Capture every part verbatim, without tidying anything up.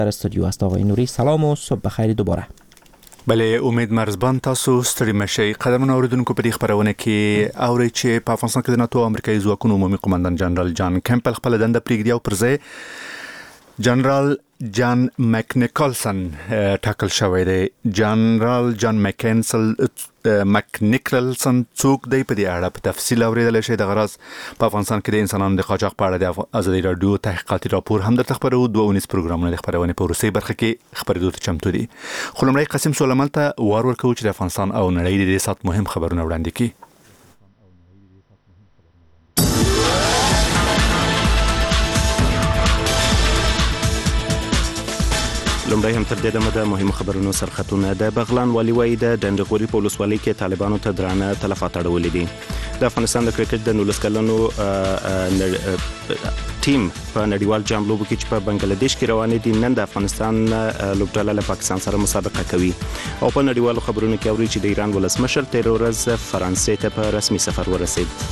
در استودیو است آقای نوری. سلام و صبح بخیر دوباره. بله، امید مرزبان تاسو ستړي مشئ. قدرمن اوریدونکو، په دې خبرونه کې اورئ چې په افغانستان کې د ناتو امریکایي ځواکونو عمومي قومندان جنرال جان کیمپل خپل دنده پرېږدي او پر ځای جنرال جان مکنیکلسن ټاکل شوی دی. جنرال جان مکنسل مکنیکلسن څوک دی؟ په دې اړه په تفصیل اوریدل شي. د غرض په افغانستان کې د انسانانو د قاچاق په اړه د ازادي رادیو تحقیقاتي راپور هم درته خبرو. دوه ونیز پروګرامونه د خبرونه په وروستۍ برخه کې خبرېدو ته چمتو دي. خو لومړی قسم سولمل ته وار ورکوو چې د افغانستان او نړۍ د دې سات مهم خبرونه وړاندې کړي. لومړی هم تر دې دمه د مهمو خبرونو سرخطونه. د بغلان والي وایي د ډنډغوري په ولسوالۍ کې طالبانو ته درانه تلفات اړولي دي. د افغانستان د کرکټ د نولس کلنو ټیم په نړیوال جام لوبو کې چې په بنگلاديش کې روانې دي، نن د افغانستان لوبډله له پاکستان سره مسابقه کوي. او په نړیوالو خبرونو کې اوري چې د ایران ولسمشر تیر ورځ فرانسې ته په رسمي سفر ورسید.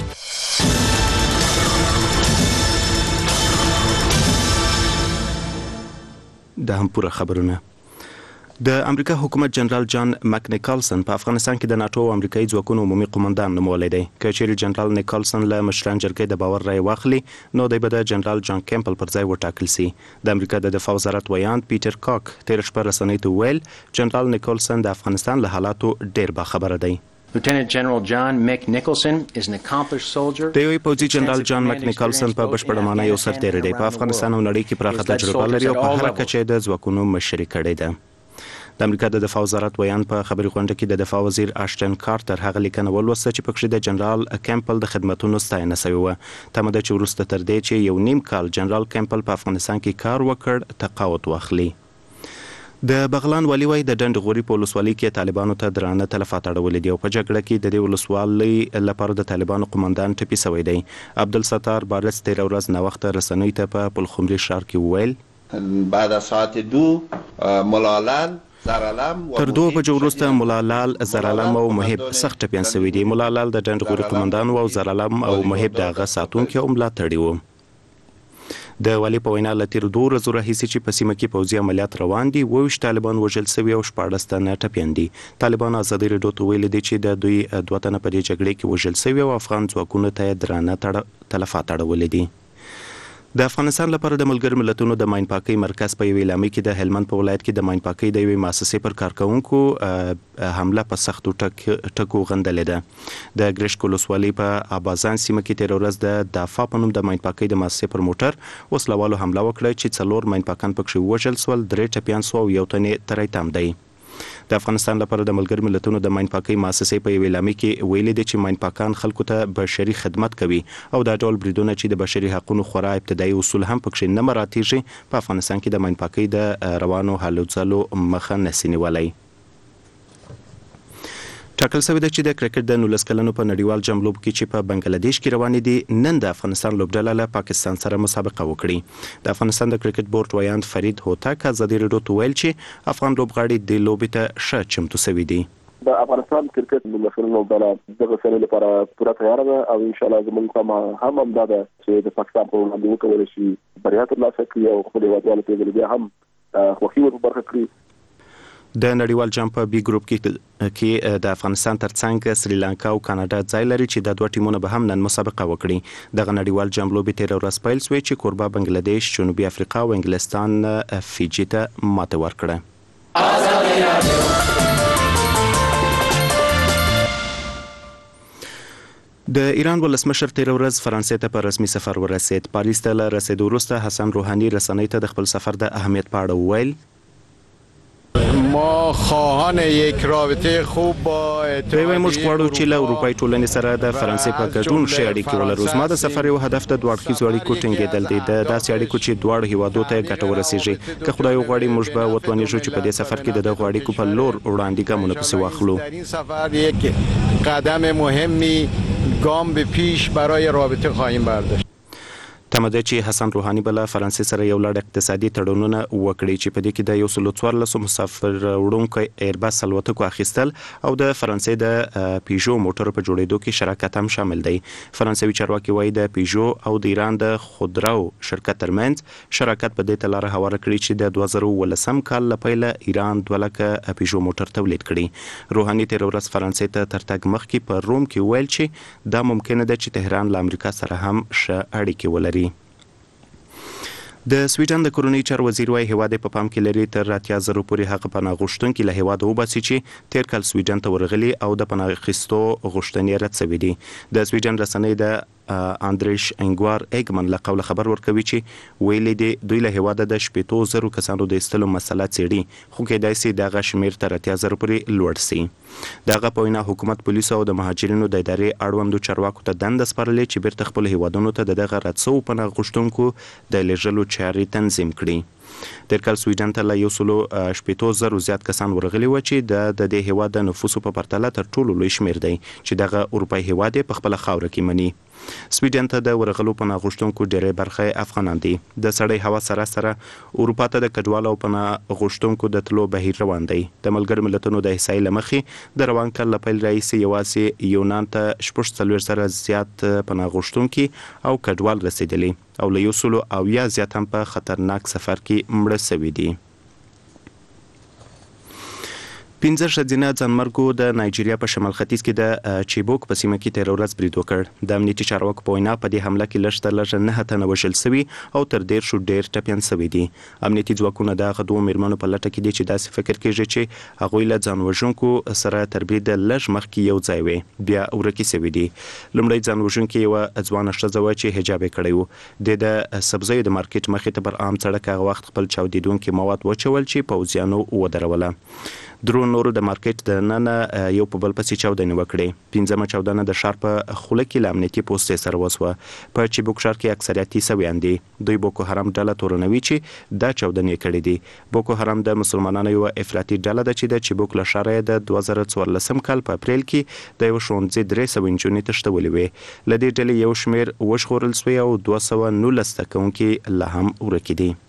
د هم پوره خبرونه. د امریکا حکومت جنرال جان مکنیکلسن په افغانستان کې د ناتو او امریکایي ځواکونو عمومي قومندان نومولی دی. که چیرې جنرال نیکلسن له مشران جرګې د باور رای واخلي، نو دی به د جنرال جان کیمپل پر ځای وټاکل سي. د امریکا د دفاع وزارت ویاند پیټر کاک تیر شپه رسنیو ته ویل جنرال نیکلسن د افغانستان له حالاتو ډیر باخبره دی. Lieutenant General John McNicholson is an accomplished soldier. د یو پوځي جنرال جان مکنیکلسن په بشپړه معنی یو سرتېری دی. په افغانستان او نړۍ کې پراخه تجربه لري او په هر کچه د ځواکونو مشري کړې ده. د امریکا د دفاع وزارت ویاند په خبري غونډه کې د دفاع وزیر اشټن کارټر هغه لیکنه ولوسته چې پکې د جنرال کیمپل د خدماتونو ستاینه شوې وه. تمه ده چې وروسته تر دې چې یو نیم کال جنرال کیمپل په افغانستان کې کار وکړ، تقاعد واخلي. د بغلان والي وایي د ډنډغوري په ولسوالۍ کې طالبانو ته درانه تلفات اړولي دي او په جګړه کې د دې ولسوالۍ لپاره د طالبانو قومندان ټپي شوی دی. عبدالستار بارس تیر ورځ ناوخته رسنیو ته په پلخمري ښار کې وویل بعد از ساعت دو ملالان تر دوه بجو وروسته ملالال، زرالم او محب سخت ټپیان شوي دي. ملالال د ډنډغوري قومندان او زرالم او محب د هغه ساتونکي او ملاتړي وو. د والي په وینا له تیر دوه ورځو راهیسې چې په سیمه کې پوځي عملیات روان دي، اووه ویشت طالبان وژل شوي او شپاړس تنه ټپیان دي. طالبان ازادي راډیو ته ویلي دي چې د دوی دوه تنه په دې جګړې کې وژل شوي او افغان ځواکونو ته یې درانه تلفات اړولي دي. د افغانستان لپاره د ملګرو ملتونو د ماین پاکۍ مرکز په یوې اعلامیه کې د هلمند په ولایت کې د ماین پاکۍ د یوې مؤسسې پر کارکوونکو حمله په سختو ټکو غندلې ده. د ګرشک ولسوالۍ په ابازان سیمه کې تیر ورځ د دافا په نوم د ماین پاکۍ د مؤسسې پر موټر وسلوالو حمله وکړه چې څلور ماین پاکان پکې ووژل شول، درې ټپیان شوي او یو تن یې تری تم دی. د افغانستان لپاره د ملګرو ملتونو د ماین پاکۍ مؤسسې په یوې اعلامیه کې ویلي دي چې ماین پاکان خلکو ته بشري خدمت کوي او دا ډول بریدونه چې د بشري حقوقو خورا ابتدایي اصول هم پکې نه مراعاتېږي، په افغانستان کې د ماین پاکۍ د روانو هلو ځلو مخه نشي نیولی. ټاکل شوی ده چې د کرکټ د نولس کلنو په نړیوال جام لوبو کې چې په بنگلاديش کې روانې دي، نن د افغانستان لوبډله له پاکستان سره مسابقه وکړي. د افغانستان د کرکټ بورډ ویاند فرید هوتک ازادي راډیو ته ویل چې افغان لوبغاړي د لوبې ته ښه چمتو شوي دي. د افغانستان کرکټ د نړیوال لوبډله دغه سره لپاره پوره تیار ده او ان شاء الله زموږ هم هم همدا ده چې د پاکستان په وړاندې وکولای شي بریا ترلاسه کړي او خپل هیوادوالو ته بیا هم خوښي ور برخه کړي. د نړیوال جام په بي ګروپ کې کې د افغانستان ترڅنګ سریلانکا او کاناډا ځای لري چې د دوه ټیمونو به هم نن مسابقه وکړي. دغه نړیوال جام لوبې تیر ورځ پیل شوې چې کوربه بنگلاديش، جنوبي افریقا او انګلستان فیجي ته ماته ورکړه. د ایران ولسمشر تیر ورځ فرانسې ته په رسمي سفر ورسید. پاریس ته له رسیدو وروسته حسن روحاني رسنیو ته د خپل سفر د اهمیت په اړه وویل ما خواهان یک رابطه خوب با دوی موږ غواړو چې له اروپایي ټولنې سره د فرانسې په ګډون ښې اړیکې ولرو. زما د سفر یو هدف د دوه اړخیزو اړیکو ټینګېدل دی، د داسې اړیکو چې دواړو هیوادو ته ګټه ورسیږي. که خدای وغواړي موږ به وتوانیږو چې په دې سفر کې د دغو اړیکو په لور وړاندې ګامونه پسې واخلو. در این سفر یک قدم مهمی گام به پیش برای رابطه خواهیم برداشت. تمه ده چې حسن روحاني بل فرانسې سره یو لړ اقتصادي تړونونه وکړي چې په دې کې د یو سل څوارلس مسافر وړونکو ایرباس الوتکو اخیستل او د فرانسې د پیژو موټر په جوړېدو کې شراکت هم شامل دی. فرانسوي چارواکي وایي د پیژو او د ایران د خودرو شرکت ترمنځ شراکت په دې تلاره هواره کړی چې د دوه زره ولسم کال لپاره ایران دوه لکه پیژو موټر تولید کړي. روحاني تیر ورځ فرانسې ته ترتګ مخکې په روم کې ویل چې دا ممکنه ده چې تهران له امریکا سره هم ښه اړیکې ولري. د سویډن د کورنۍ چارو وزیر وايي هیواد په پام کې لري تر اتیا زره پورې هغه پناه غوښتونکي له هیواد وباسي چې تیر کال سویډن ته ورغلي او د پناه اخیستو غوښتنې رد شوې دي. د سویډن رسنۍ د اندریش انګوار ایګمن له قوله خبر ورکوي چې ویلي دي دوی له هیواد د شپېتو زرو کسانو د ایستلو مسله څېړي خو کېدای شي دغه شمیر تر اتیا زره پورې لوړ شي. دغه په وینا حکومت پولیسو او د مهاجرینو د ادارې اړوندو چارواکو ته دنده سپارلې چې بیرته خپل هیوادونو ته دغه رد شوو پناه غوښتونکو د لیږلو چارې تنظیم کړي. تیر کال سویډن ته له یو سلو شپېتو زرو زیات کسان ورغلي و چې د د دې هیواد د نفوسو په پرتله تر ټولو لوی شمیر دی چې دغه اروپایي هیواد په خپل خاوره کې مني. سویډن ته د ورغلو پناه غوښتونکو ډېری برخه افغانان دي. د سړی هوا سره سره اروپا ته د کډوالو او پناه غوښتونکو د تلو بهیر روان دی. د ملګرو ملتونو د احصایې له مخې د روان کال له پیل راهیسې یوازې یونان ته شپږ څلوېښت زره زیات پناه غوښتونکي او کډوال رسېدلي او له یو سلو اویا زیات هم په خطرناک سفر کې مړه شوي دي. پنځه ښځینه ځانمرګو د نایجیریا په شمال ختیځ کې د چیبوک په سیمه کې تیر ورځ برید وکړ. د امنیتي چارواکو په وینا په دې حمله کې لږ تر لږه نهه تنه وژل شوي او تر دېرشو ډېر ټپیان شوي دي. امنیتي ځواکونه د هغه دوو میرمنو په لټه کې دي چې داسې فکر کېږي چې هغوی له ځان وژونکو سره تر برید لږ مخکې یو ځای وې بیا ورکې شوي دي. لومړی ځان وژونکې یوه ځوانه ښځه وه چې حجاب یې کړی و. د د سبزیو د مارکیټ مخې ته پر عام سړک هغه وخت خپل چاودېدونکي مواد وچول چې پوځیانو ودروله. درو نورو د مارکیټ د ننه یو په بل پسې چاودنې وکړې. پنځمه چاودنه د ښار په خوله کې له امنیتي پوستې سره وسوه. په چیبوک ښار کې اکثریت عیسویان دي. دوی بوکو حرام ډله تورنوي چې دا چاودنې کړې دي. بوکو حرام د مسلمانانو یوه افراطي ډله ده چې د چیبوک له ښاره د دوه زره څوارلسم کال په اپریل کې د یو ښوونځي درې سوه نجونې تښتولې وې. له دې ډلې یو شمېر وژغورل شوي او دوه سوه نولس زده کوونکي لا هم ورکې دي.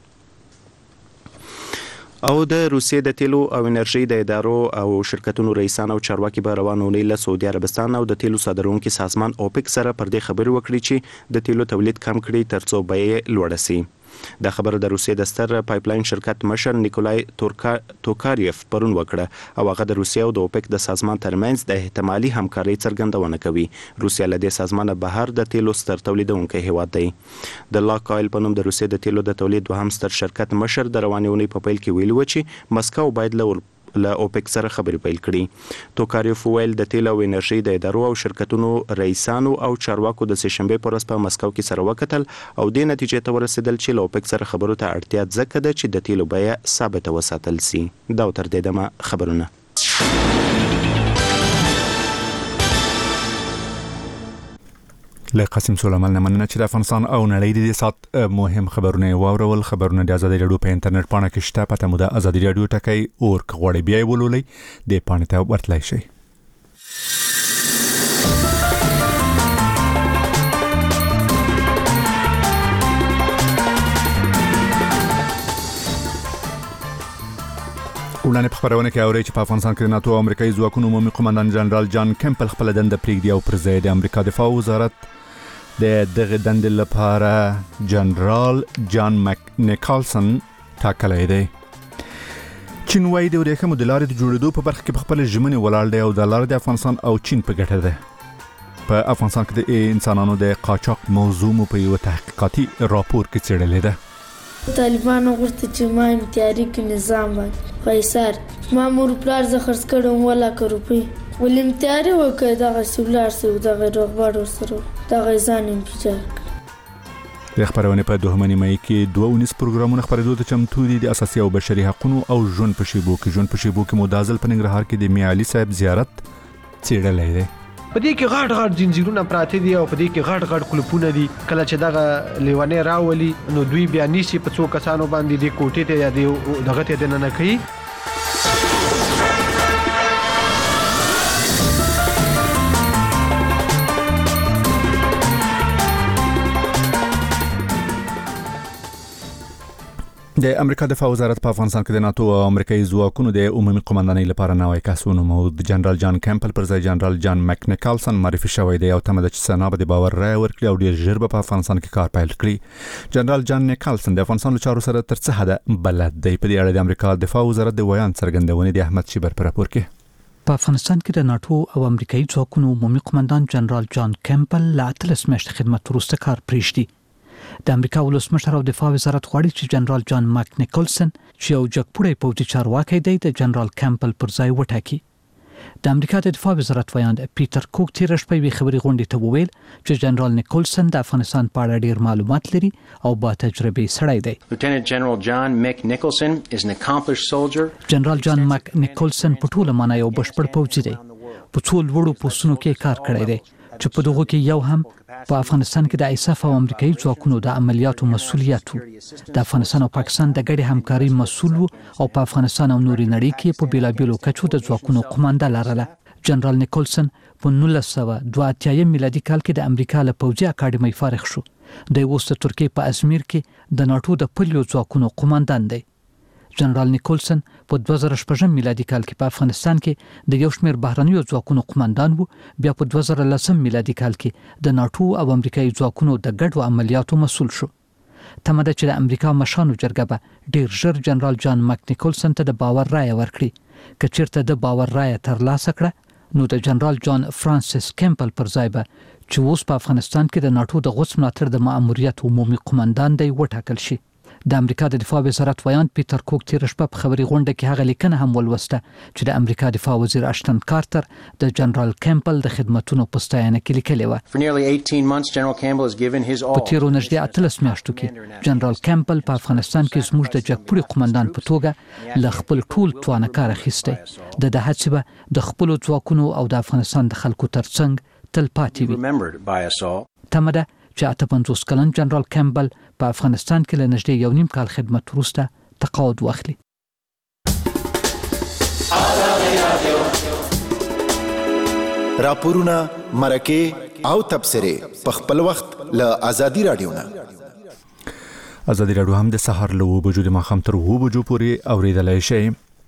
او د روسیې د تیلو او انرژي د ادارو او شرکتونو رئیسان او چارواکي به روانه اونۍ له سعودي عربستان او د تیلو صادروونکي سازمان اوپک سره پر دې خبرې وکړي چې د تیلو تولید کم کړي ترڅو بیې لوړه شي. دا خبره د روسیې د ستر پایپلاین شرکت مشر نیکولای توکاریف پرون وکړه او هغه د روسیې او د اوپک د سازمان ترمنځ د احتمالي همکارۍ څرګندونه کوي. روسیه له دې سازمانه بهر د تیلو ستر تولیدونکی هیواد دی. د لاک آیل په نوم د روسیې د تیلو د تولید دوهم ستر شرکت مشر د روانې اونۍ په پیل کې ویلي و چې مسکو باید له له اوپک سره خبرې پیل کړي. توکاریف ویل د تیل او انرژي د ادارو او شرکتونو رئیسانو او چارواکو د سه شنبې په ورځ په مسکو کې سره وکتل او دې نتیجې ته ورسېدل چې له اوپک سره خبرو ته اړتیا ځکه ده چې د تیلو بیه ثابته وساتل شي. دا تر دې دمه خبرونه. له قاسم سلیمان نه مننه چې د افغانستان او نړۍ د دې سات مهم خبرونه واورول. خبرونه د ازادي راډیو په انټرنیټ پاڼه کې شته. پته مو د ازادي راډیو ټکی اور غوړې بیا ولولئ د پاڼې ته ورتلای شئ. وړاندې په خبرونه کې اوري چې په افغانستان کې د ناتو او امریکایي ځواکونو عمومي قومندان جنرال جان کمپل خپل دنده پرېږدي او پر ځای د امریکا دفاع وزارت د دغه دندې لپاره جنرال جان مک نیکالسن ټاکلی دی. چین وايي د ورېښمو د لارې د جوړېدو په برخه کې په خپل ژمنې ولاړ دی او د لارې د افغانستان او چین په ګټه ده. په افغانستان کې د انسانانو د قاچاق موضوع مو په یو تحقیقاتي راپور کې څېړلې ده. طالبانو غوښتل چې ما امتیاري کې نظام باندې قیصر ما مور پلار زه خرڅ کړم ولا که روپۍ ول امتیاري وکړه دغه سولار سو دغه روغبړ ورسره دغه ځان انفجار کړ. د خبرونه په دوهمه نیمه کې دوه ونیس پروګرامونه خبرېدو ته چمتو دي. د اساسي او بشري حقوقو او ژوند په شیبو کې ژوند په شیبو کې مدازل په ننګرهار کې د میالي صاحب زیارت څېړلې ده. په دې کې غاټ غاټ زنجیرونه پراته دي او په دې کې غاټ غاټ کلپونه دي. کله چې دغه لیوانې راولي نو دوی بیا نیسي په څو کسانو باندې د کوټې ته یا د دغه ته دننه کوي. د امریکا دفاع وزارت په افغانستان کې د ناتو او امریکایي ځواکونو د عمومي قومندانۍ لپاره نوی کس ونومود. جنرال جان کیمپل پر ځای جنرال جان مک نیکلسن معرفي شوی دی او تمه ده چې سنا به د باور رایه ورکړي او ډیر ژر به په افغانستان کې کار پیل کړي. جنرال جان نیکلسن د افغانستان له چارو سره تر څه حده بلد دی. په دې اړه د امریکا دفاع وزارت د ویان څرګندونې د احمد شیبر پر راپور کې. په افغانستان کې د ناتو او امریکایي ځواکونو عمومي قومندان جنرال جان کیمپل لا اتلس میاشتې خدمت وروسته کار پرېږدي. د امریکا ولسمشر او دفاع وزارت غواړي چې جنرال جان مک نیکلسن چې یو جګپوړی پوځي چارواکی دی د جنرال کیمپل پر ځای وټاکي. د امریکا د دفاع وزارت ویاند پیټر کوک تیر شپه وی خبري غونډې ته وویل چې جنرال نیکلسن د افغانستان په اړه ډیر معلومات لري او با تجربه سړی دی. Lieutenant General John Mick Nicholson is an accomplished soldier. جنرال جان مک نیکلسن په ټوله معنی یو بشپړ پوځي دی. په څو لوړو پوستونو کې کار کړی دی چې په دغه کې یو هم په افغانستان کې د ایساف او امریکایي ځواکونو د عملیاتو مسؤلیت د افغانستان او پاکستان د ګډې همکاري مسؤل او په افغانستان او نوري نړۍ کې په بیلابیلو کچو د ځواکونو قومانده لرله. جنرال نیکلسن په نولس سوه دوه اتیا میلادي کال کې د امریکا له پوځي اکاډمۍ فارغ شو. د اوس د ترکیې په ازمیر کې د ناتو د پلیو ځواکونو قوماندان دی. جنرال نیکلسن په دوه زره شپږم میلادي کال کې په افغانستان کې د یو شمېر بهرنیو ځواکونو قوماندان وو. بیا په دوه زره لسم میلادي کال کې د ناتو او امریکایي ځواکونو د ګډو عملیاتو مسؤل شو. تمه ده چې د امریکا مشرانو جرګه به ډیر ژر جنرال جان مک نیکلسن ته د باور رایه ورکړي. که چیرته د باور رایه ترلاسه کړه نو د جنرال جان فرانسیس کیمپل پر ځای به چې اوس په افغانستان کې د ناتو د غوڅ ملاتړ د ماموریت عمومي قومندان دی وټاکل شي. د امریکا د دفاع وزارت ویاند پیټر کوک تیر شپه په خبري غونډه کې هغه لیکنه هم ولوسته چې د امریکا دفاع وزیر اشتن کارتر د جنرال کیمپل د خدماتونو په ستاینه کې لیکلې و. په تیرو نږدې اتلس میاشتو کې جنرال کیمپل په افغانستان کې زموږ د جګپوړي قومندان په توګه له خپل ټول توانه کار اخیستی. د د هڅې به د خپل ځواکونو او د افغانستان د خلکو ترڅنګ تل پاتې وي. تمه ده چې اته پنځوس کلن جنرال کیمپل په افغانستان کې له نږدې یو نیم کال خدمت وروسته تقاعد واخلي. راپورونه، مرکې او تبصرې په خپل وخت له ازادي رادیو نه. ازادي رادیو هم د سهار له اوه بجو د ماښام تر اوه بجو پورې اورېدلی شئ.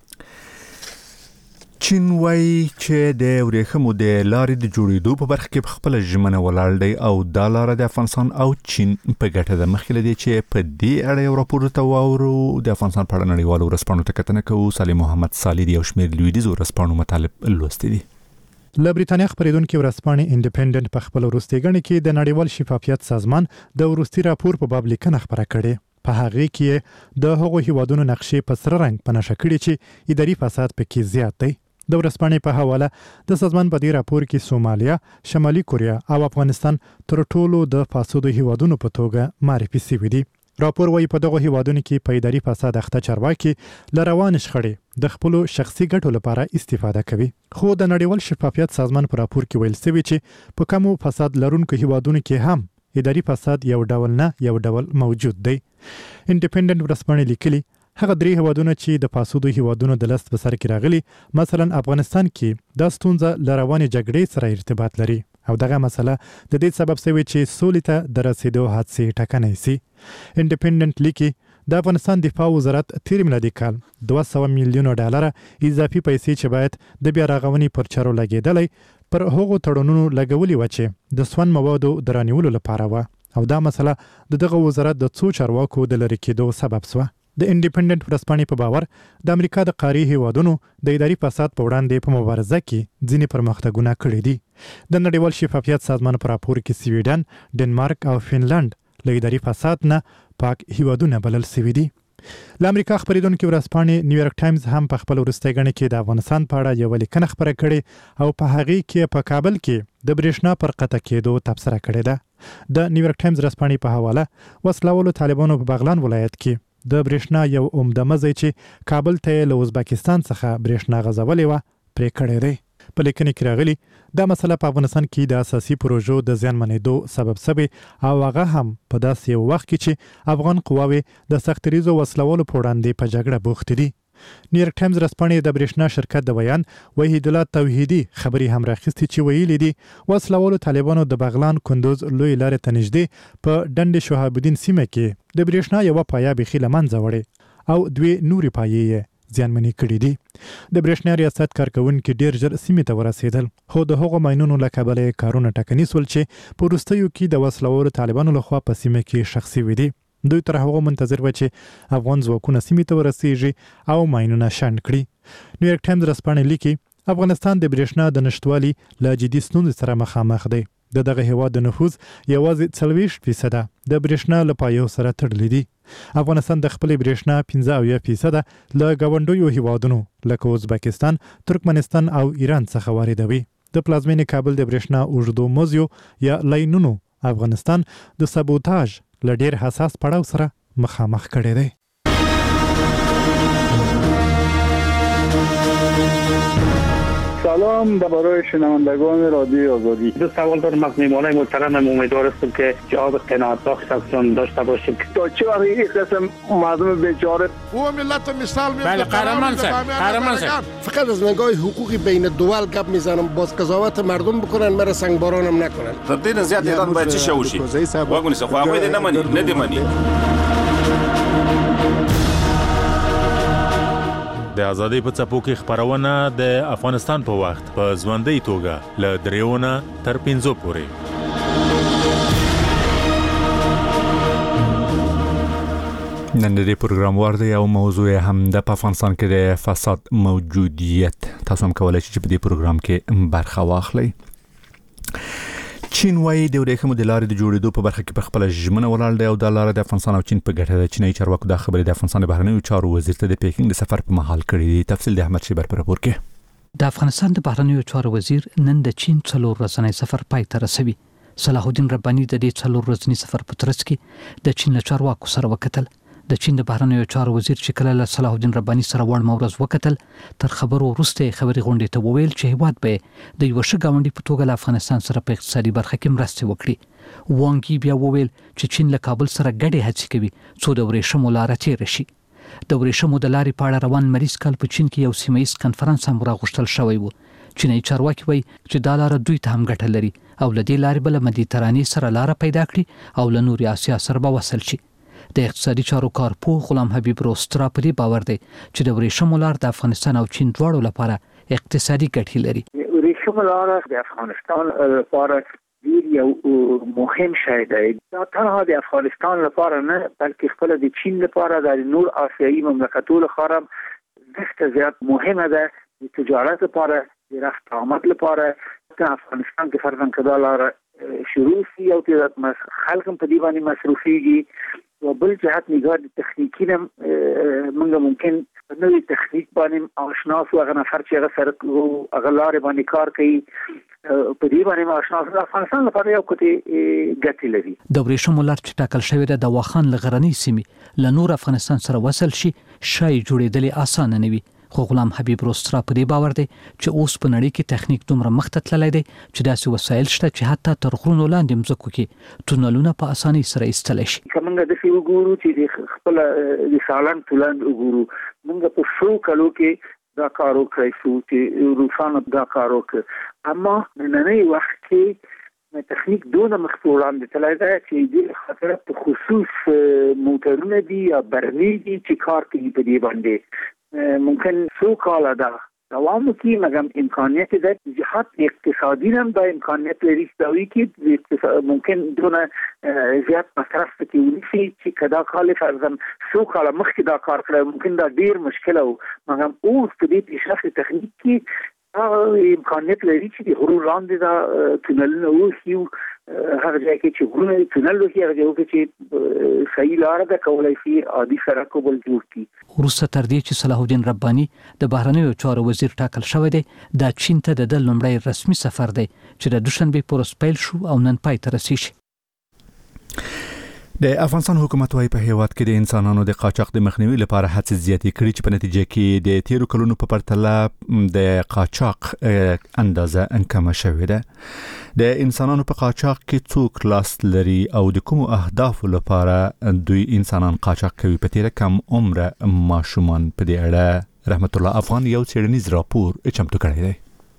چین وایي چې د ورېښمو د لارې د جوړېدو په برخه کې خپله ژمنه ولاړ دی او دا لاره د افغانستان او چین په ګټه ده. مخکې له دې چې په دې اړه یو راپور ته واورو د افغانستان په اړه نړیوالو ورځپاڼو ته کتنه کوو. صالح محمد صالح د یو شمېر لویدیځو ورځپاڼو مطالب لوستي دي. له بریتانیا خپرېدونکې ورځپاڼې انډیپندنت په خپل وروستۍ ګڼه کې د نړیوال شفافیت سازمان د وروستي راپور په باب لیکنه خپره کړې. په هغه کې د هغو هیوادونو نقشې په سره رنګ په نښه کړي چې اداري فساد پکې زیات دی. د ورځپاڼې په حواله د سازمان په دې راپور کې سومالیا، شمالي کوریا او افغانستان تر ټولو د فاسدو هیوادونو په توګه معرفي شوي دي. راپور وايي په دغه هیوادونو کې په اداري فساد اخته چارواکي له روان شخړې د خپل شخصي ګټو لپاره استفاده کوي. خو د نړیوال شفافیت سازمان په راپور کې ویل شوی چې په کومو فساد لرونکو هیوادونو کې هم اداري فساد یو ډول نه یو ډول موجود دی. انډیپندنت ورځپاڼې لیکلي هغه درې هیوادونه چې د فاسدو هیوادونو د لست په سر کې راغلي، مثلا افغانستان کې دا ستونزه له روانې جګړې سره ارتباط لري او دغه مسله د دې سبب شوی چې سولې ته د رسیدو حادثې ټکنۍ سي. انډیپندنت لیکي د افغانستان دفاع وزارت تیر میلادي کال دوه سوه میلیونه ډالر اضافي پیسې چې باید د بیا رغونې پر چارو لګېدلی پر هغو تړونونو لګولي و چې د سون موادو د رانیولو لپاره و او دا مسله د دغه وزارت د څو چارواکو د لرې کېدو سبب شوه. د انډیپندنت ورځپاڼې په باور د امریکا د قاري هیوادونو د اداري فساد په وړاندې په مبارزه کې ځینې پرمختګونه کړي دي. د نړیوال شفافیت سازمان په راپور کې سویډن، ډنمارک او فنلند له اداري فساد نه پاک هیوادونه بلل شوي دي. له امریکا خپرېدونکې ورځپاڼې نیویارک ټایمز هم په خپل وروستۍ ګڼه کې د افغانستان په اړه یوه لیکنه خپره کړې او په هغې کې په کابل کې د برېښنا پر قطع کېدو تبصره کړې ده. د نیویارک ټایمز ورځپاڼې په حواله وسلوالو طالبانو په بغلان ولایت کې د برېښنا یو عمده مزی چې کابل ته له ازبکستان څخه برېښنا غځولې وه پرې کړی دی. په لیکنې کې راغلي دا مسله په افغانستان کې د اساسي پروژو د زیانمنېدو سبب شوی او هغه هم په داسې یو وخت کې چې افغان قواوې د سختریزو وسلوالو په وړاندې په جګړه بوختې دي. نیویارک ټایمز ورځپاڼې د برېښنا شرکت د ویان وحید الله توحیدي خبرې هم راخیستې چې ویلي دي وسلوالو طالبانو د بغلان کندوز لوی لارې ته نږدې په ډنډ شهاب الدین سیمه کې د برېښنا یوه پایه بیخي له منځه وړې او دوی نوري پایې ځانمنې کړې دي. د برېښنا ریاست کارکونکي ډېر ژر سیمې ته ورسېدل، خو د هغو ماینونو له کبله کارونه ټکني سول چې په وروستیو کې د وسلوارو طالبانو لخوا په سیمه کې ښخ شوي دي. دوی تر هغو منتظر و چې افغان ځواکونه سیمې ته ورسېږي او ماینونه شنډ کړي. نیویارک ټایمز ورځپاڼه لیکي افغانستان د برېښنا د نشتوالي له جدي ستونزې سره مخامخ دی. د دغه هیواد د نفوذ یوازې څلوېښت فیصده د برېښنا له پایو سره تړلی دی. افغانستان د خپلې برېښنا پنځه اویا فیصده له ګاونډیو هیوادونو لکه ازبکستان، ترکمنستان او ایران څخه واردوي. د پلازمینې کابل د برېښنا اوږدو مزیو یا لاینونو افغانستان د سابوتاژ له ډېر حساس پړاو سره مخامخ کړی دی. سلام برای شنوندگان رادیو آزادی. دو سوال دارم از میهمانای محترمم. امیدوار هستم که جواب قناعت بخش ازشون داشته باشیم. تا چه وقت این قسم مردم بیچاره او ملت مثال میاد. بله قهرمان سر قهرمان سر فقط از نگاه حقوقی بین دول گپ میزنم، باز قضاوت مردم بکنن، مرا سنگبارانم نکنن. خب دین زیاد ایران باید چی شوشی واگونی سه خو هغه دې نه مني نه دی مني. د ازادۍ په څپو کې خبرونه د افغانستان په وخت په ځوانده توګه له دریونه تر پنځو پورې. نن دې پروګرام ورده یو موضوع هم د افغانستان کې د فساد موجودیت. تاسو هم کولای شئ چې په دې پروګرام کې برخه واخلئ. چین وايي د ورېښمو د لارې د جوړېدو په برخه کې په خپل ژمنه ولاړ دی او د لارې د افغانستان او چین په ګټه ده. چینایي چارواکو دا خبرې د افغانستان د بهرنیو چارو وزیر ته د پیکینګ د سفر په مهال کړې دي. تفصیل د احمد شیبر په راپور کې. د افغانستان د بهرنیو چارو وزیر نن د چین څلور ورځنی سفر پای ته رسوي. صلاح الدین رباني د دې څلور ورځنی سفر په ترڅ کې د چین له چارواکو سره وکتل. د چین د بهرنیو چارو وزیر چې کله له صلاح الدین رباني سره وړ مورز وکتل، تر خبرو وروسته خبري غونډې ته وویل چې هیواد به د یو ښه ګاونډي په توګه له افغانستان سره په اقتصادي برخه کې مرسته وکړي. وانګي بیا وویل چې چین له کابل سره ګډې هڅې کوي څو د ورېښمو لاره تېره شي. د ورېښمو د لارې په اړه روان مریض کال په چین کې یو سیمه ییز کنفرانس هم راغوښتل شوی و. چینایي چارواکي وایي چې دا لاره دوی ته هم ګټه لري او له دې لارې به له مدیترانې سره لاره پیدا کړي او له نورې اسیا سره به وصل شي. د اقتصادي چارو کارپوه غلام حبیب روسترا په دې باور دی چې د ورېښمو لار د افغانستان او چین دواړو لپاره اقتصادي ګټې لري. ورېښمو لار د افغانستان لپاره ډیر یو مهم شی دی. دا تنها د افغانستان لپاره نه بلکې خپل د چین لپاره د نور آسیایي مملکتونو لپاره ډېر زیات مهمه ده. د تجارت لپاره، د رفت آمد لپاره د افغانستان کې فرضاً کدا لار شروع شي او تجارت خلک په دې باندې مصرفيږي. او بل جهت نگاه تخنیکی نم منگا ممکن نوی تخنیک بانیم آشناس و اگر نفر چی اگر سرک و اگر لار بانی کار کئی په دې باندې آشناس د افغانستان لپاره یو کوتي ګټې لري. د ورېښمو لار چې ټاکل شوې ده د واخان لغرنۍ سیمې له نور افغانستان سره وصل شي شای جوړېدل اسانه نه وي. خو غلام حبیب روسترا په دې باور دی چې اوس په نړۍ کې تخنیک دومره مخته تللی دی چې داسې وسایل شته چې حتی تر غرونو لاندې مځکو کې تونلونه په اسانۍ سره ایستلی شي. که موږ داسې وګورو چې د خپل د سالنګ تونل وګورو، موږ په څو کلو کې دا کار وکړی شو چې روسانو دا کار وکړ، اما نننی وخت کې تخنیک دونه مخته وړاندې تللی دی چې د خاطر په خصوص موټرونه دي یا برني دي چې کار کوي په دې باندې ممکن سو کاله دا دوام کی مګم امکانیت ده جهات اقتصادي هم دا امکانیت لري چې ممکن دونه زیات مصرف کې ونیسي چې کدا کال فرضاً سو کاله مخکې دا کار کړی ممکن دا ډیر مشکل او مګم اوس په دې پیشرفت تخنیک کې امکانیت لري چې د غرو لاندې دا تونلونه وشي هغه ځای کې چې غرونه تونل وشي هغه ځای کې چې صحیح لار ده کولای شي عادي سړک وبل جوړ کړي. وروسته تر دې چې صلاح الدین رباني د بهرنیو چارو وزیر ټاکل شوی دی، دا چین ته د لومړی رسمي سفر دی چې د دوشنبه پر ورځ پیل شو او نن پای ته رسیږي. د افغانستان حکومت وايي په هیواد کې د انسانانو د قاچاق د مخنیوي لپاره هڅې زیاتې کړي چې په نتیجه کې د تیرو کلونو په پرتله د قاچاق اندازه کمه شوې ده. د انسانانو په قاچاق کې څوک لاس لري او د کومو اهدافو لپاره دوی انسانان قاچاق کوي؟ په تیره کم عمره ماشومان په دې اړه رحمت الله افغان یو څېړنیز راپور چمتو کړی دی.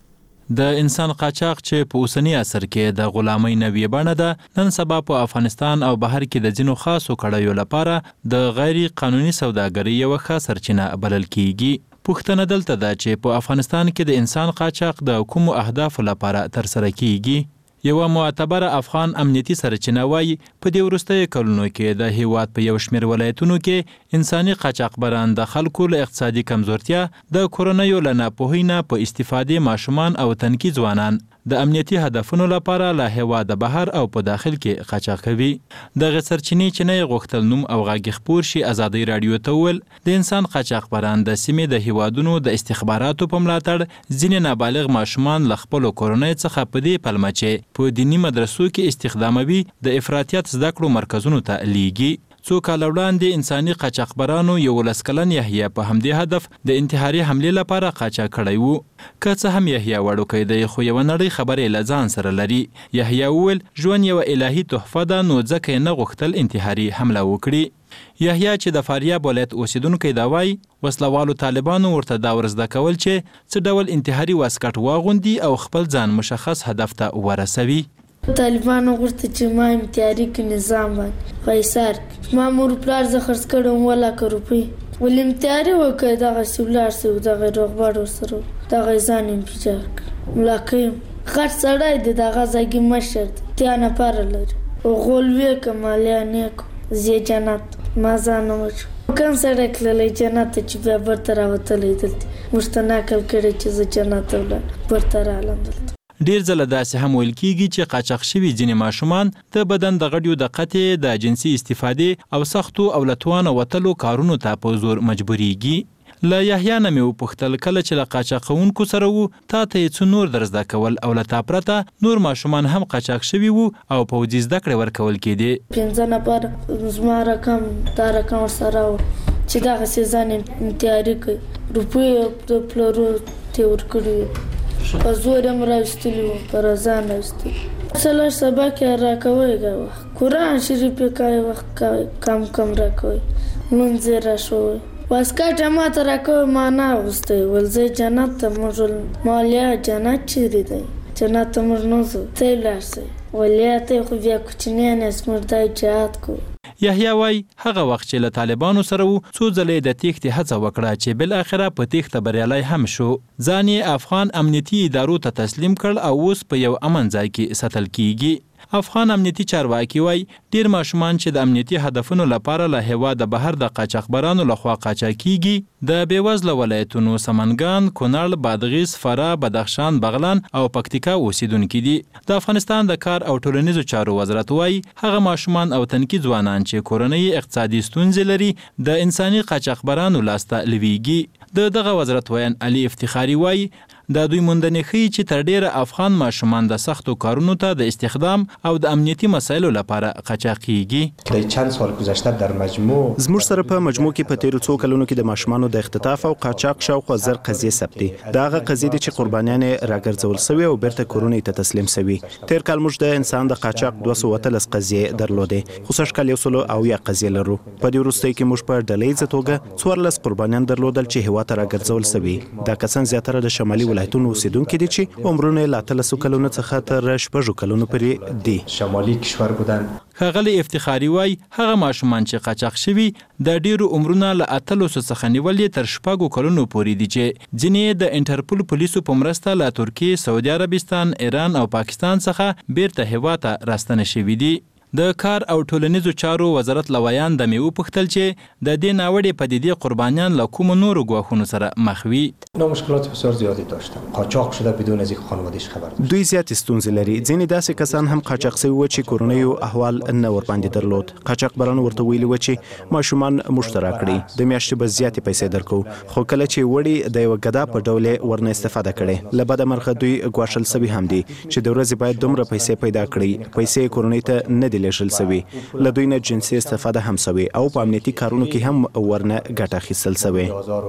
د انسان قاچاق چې په اوسنی عصر کې د غلامۍ نوې بڼه ده، نن سبا په افغانستان او بهر کې د ځینو خاصو کړیو لپاره د غیر قانوني سوداګرۍ یوه ښه سرچینه بلل کیږي. پوښتنه دلته ده چې په افغانستان کې د انسان قاچاق د کومو اهدافو لپاره ترسره کیږي. یوه معتبره افغان امنیتي سرچینه وایي په دې وروستیو کلونو کې د هیواد په یو شمېر ولایتونو کې انساني قاچاقبران د خلکو له اقتصادي کمزورتیا، د کورنیو له ناپوهۍ نه په استفادې ماشومان او تنکي ځوانان د امنیتي هدفونو لپاره له هیواده بهر او په داخل کې قاچاق کوي. دغه سرچینې چې نه یې غوښتل نوم او غږ خپور شي، ازادۍ راډیو ته وویل د انسان قاچاقبران د سیمې د هیوادونو د استخباراتو په ملاتړ ځینې نابالغ ماشومان له خپلو کورنیو څخه په دې پلمه چې په دیني مدرسو کې استخداموي د افراطیت زده کړو مرکزونو ته لیږي. څو کاله وړاندې انساني قاچاقبرانو یولس کلن یحیی په همدې هدف د انتحاري حملې لپاره قاچاق کړی وو. که څه هم یحیی وړوکی دی، خو یوه نړۍ خبرې له ځان سره لري. یحیی وویل ژوند یوه الهي تحفه ده، نو ځکه یې نه غوښتل انتحاري حمله وکړي. یحیی چې د فاریاب ولایت اوسیدونکی دا وایي وسلوالو طالبانو ورته دا ور زده کول چې څه ډول انتحاري واسکټ واغوندي او خپل ځان مشخص هدف ته ورسوي. طالبانو غوښتل چې ما امتیاري کې نظام باندې قیصر ما مور پلار زه خرڅ کړم ولاکه روپۍ ولې امتیاري وکړ دغسې ولاړ سي دغه روغبړ ورسره دغه ځان انفجار کړ ملاکه یم غټ سړی دی دغه ځایګي مشر دی اتیا نفره لري غول ویې که مالیا نیکو زی جنت ما ځان وچو کوم سړی تللی جنت ته چې بیا برته راوتلی دلته موږ ته نقل کړی چې زه جنت ته ولاړم برته راغلم دلته. ډیر ځله داسې هم ویل کیږي چې قاچاق شوي ځینې ماشومان د بدن د غړیو د قطع، د جنسي استفادې او سختو او له توانه وتلو کارونو ته په زور مجبوریږي. له یحیی نه مې وپوښتل کله چې له قاچاقونکو سره وو تا ته یې څه نور در زده کول او له تا پرته نور ماشومان هم قاچاق شوي وو او پوځي زده کړې ورکول کېدې. پنځه نفر زما رقم دا رقم ورسره و چې دغسې ځان انتحاري کوي روپۍ د پلرو ته یې ورکړي په زور هم راوستلي وو په رضان راوستلي څلور سبق یې راکوی ګه وخت قرآن شریف یې کوی وخت کوی کم کم راکوی لمونځ یې راشوی واسکټ یې ما ته راکوی ما نه اغوستی ول زه جنت ته موږ مالیا جنت چیرې دی جنت ته موږ نه ځو ته یې ولاړ سئ ولیا ته خو بیا کوچنیان یاست موږ دا جهاد کوو. یحیی وایي هغه وخت چې له طالبانو سره وو څو ځله د تېښتې هڅه وکړه چې بالاخره په تېښته بریالی هم شو. ځان یې افغان امنیتي ادارو ته تسلیم کړ او اوس په یو امن ځای کې ساتل کیږي. افغان امنیتي چارواکي وایي ډیر ماشومان چې د امنیتي هدفونو لپاره له هیواده بهر د قاچاقبرانو لخوا قاچاقیږي د بېوزله ولایتونو سمنګان، کونړ، بادغیس، فراه، بدخشان، بغلان او پکتیکا اوسیدونکي دي. د افغانستان د کار او ټولنیزو چارو وزارت وایي هغه ماشومان او تنکي ځوانان چې کورنۍ اقتصادي ستونزې لري د انساني قاچاقبرانو لاسته لویږي. د دغه وزارت ویان علي افتخاري وایي د دوی موندنې ښیي چې تر ډیره افغان ماشومان د سختو کارونو ته د استخدام او د امنیتي مسایلو لپاره قاچاقیږي. د چند سال گذشته در مجموع زموږ سره په مجموع کې په تیرو څو کلونو کې د ماشومانو د اختطاف او قاچاق شاوخوا زر قضیې ثبت دي. دا هغه قضیې دي چې قربانیان یې راګرځول سوي او بیرته کورونو ته تسلیم سوي. تیر کال موږ د انسان د قاچاق دوه سوه اتلس قضیې درلودې خو سږ کال یو سلو اویا قضیې لرو. په دې وروستیو کې موږ په ډله ییزه توګه څوارلس قربانیان درلودل چې هیواد ته راګرځول سوي. دا کسان زیاتره د شمالي ولایتونو اوسیدونکي دي چې عمرونه یې له اتلسو کلونو څخه تر شپږو کلونو پورې دي. شمالي کشور بودن. ښاغلي افتخاري وایي هغه ماشومان چې قاچاق شوي د ډیرو عمرونه له اتلسو څخه نیولې تر شپږو کلونو پورې دي چې ځینې د انټرپول پولیسو په مرسته له ترکیې، سعودي عربستان، ایران او پاکستان څخه بیرته هیواد ته راستنه شوي دي. د کار او ټولنیزو چارو وزارت له ویان د مې وپوښتل چې د دې ناوړې پدیدې قربانیان له کومو نورو ګواښونو سره مخ وي. نو مشکلات بسیار زیادی داشتن. قاچاق شده بدون از اینکه خانواده‌اش خبر داشت. دوی زیاتې ستونزې لري. ځینې داسې کسان هم قاچاق شوي وو چې کورنیو احوال نه ورباندې درلود. قاچاقبرانو ورته ویلي وو چې ماشومان موږ ته راکړئ د میاشتې به زیاتې پیسې درکوو. خو کله چې وړي د یوه ګدا په ډول یې ورنه استفاده کړې. له بده مرغه دوی ګواښل سوي هم دي چې د ورځې باید دومره پیسې پیدا کړي. پیسې کورنۍ ته نه دي لیږل سوي. له دوی نه جنسي استفاده هم سوي او په امنیتي کارونو کې هم ورنه ګټه اخیستل سوي.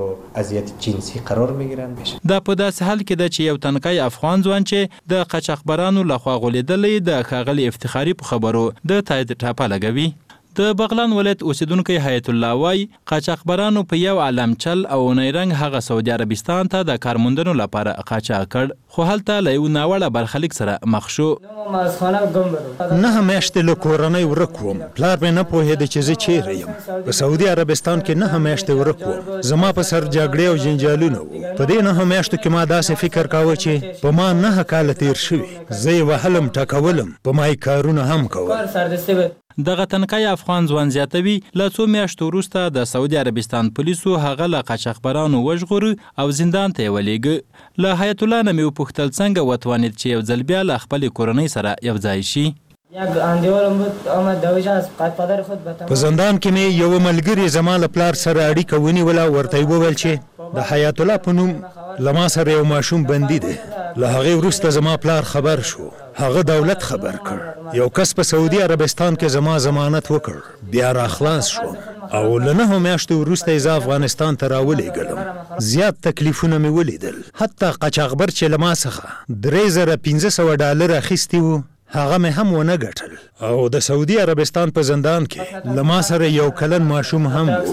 اذیت جنسي قرار میگیرن. دا په داسې حال کې ده چې یو تنکی افغان ځوان چې د قاچاقبرانو لخوا غولېدلی د ښاغلي افتخاري په خبرو د تایید ټاپه لګوي. د بغلان ولایت اوسیدونکو حیات الله وای قاچاقبرانو په یو عالم چل او نیرنګ هغه سعودي عربستان ته د کارموندنو لپاره قاچاق کړ، خو هلته له یو ناوړه برخلیک سره مخ شو. نه میاشتې له کورنۍ ورک وم، پلار مې نه پوهېده چې زه چیرې یم. په سعودي عربستان کې نه میاشتې ورک وم، زما په سر جګړې او جنجالونه وو. په دې نه میاشتو کې ما داسې فکر کاوه چې په ما نه کاله تیر شوي، زه یې وهلم ټکولم، په ما یې کارونه هم کول. دغه تنکای افغان ځوان زیاتوي له څو میاشتو وروسته د سعودي عربستان پولیسو هغه له قاچاقبرانو وژغوري او زندان ته یې ولېږه. له حیات الله نه مې وپوښتل څنګه وتوانېد چې یو ځل بیا له خپلې کورنۍ سره یو ځای شي. په زندان کې مې یو ملګری زما له پلار سره اړیکه ونیوله، ورته یې وویل چې د حیات الله په نوم له ما سره یو ماشوم بندي دی. له هغې وروسته زما پلار خبر شو، هغه دولت خبر کړ، یو کس په سعودي عربستان کې زما ضمانت وکړ، بیا را خلاص شو او له نهو میاشتو وروسته یې زه افغانستان ته راولېږلم. زیات تکلیفونه مې ولیدل، حتی قاچاقبر چې له ما څخه درې زره پنځه سوه ډالر اخیستي وو هغه مې هم ونه ګټل، او د سعودي عربستان په زندان کې له ما سره یو کلن ماشوم هم و.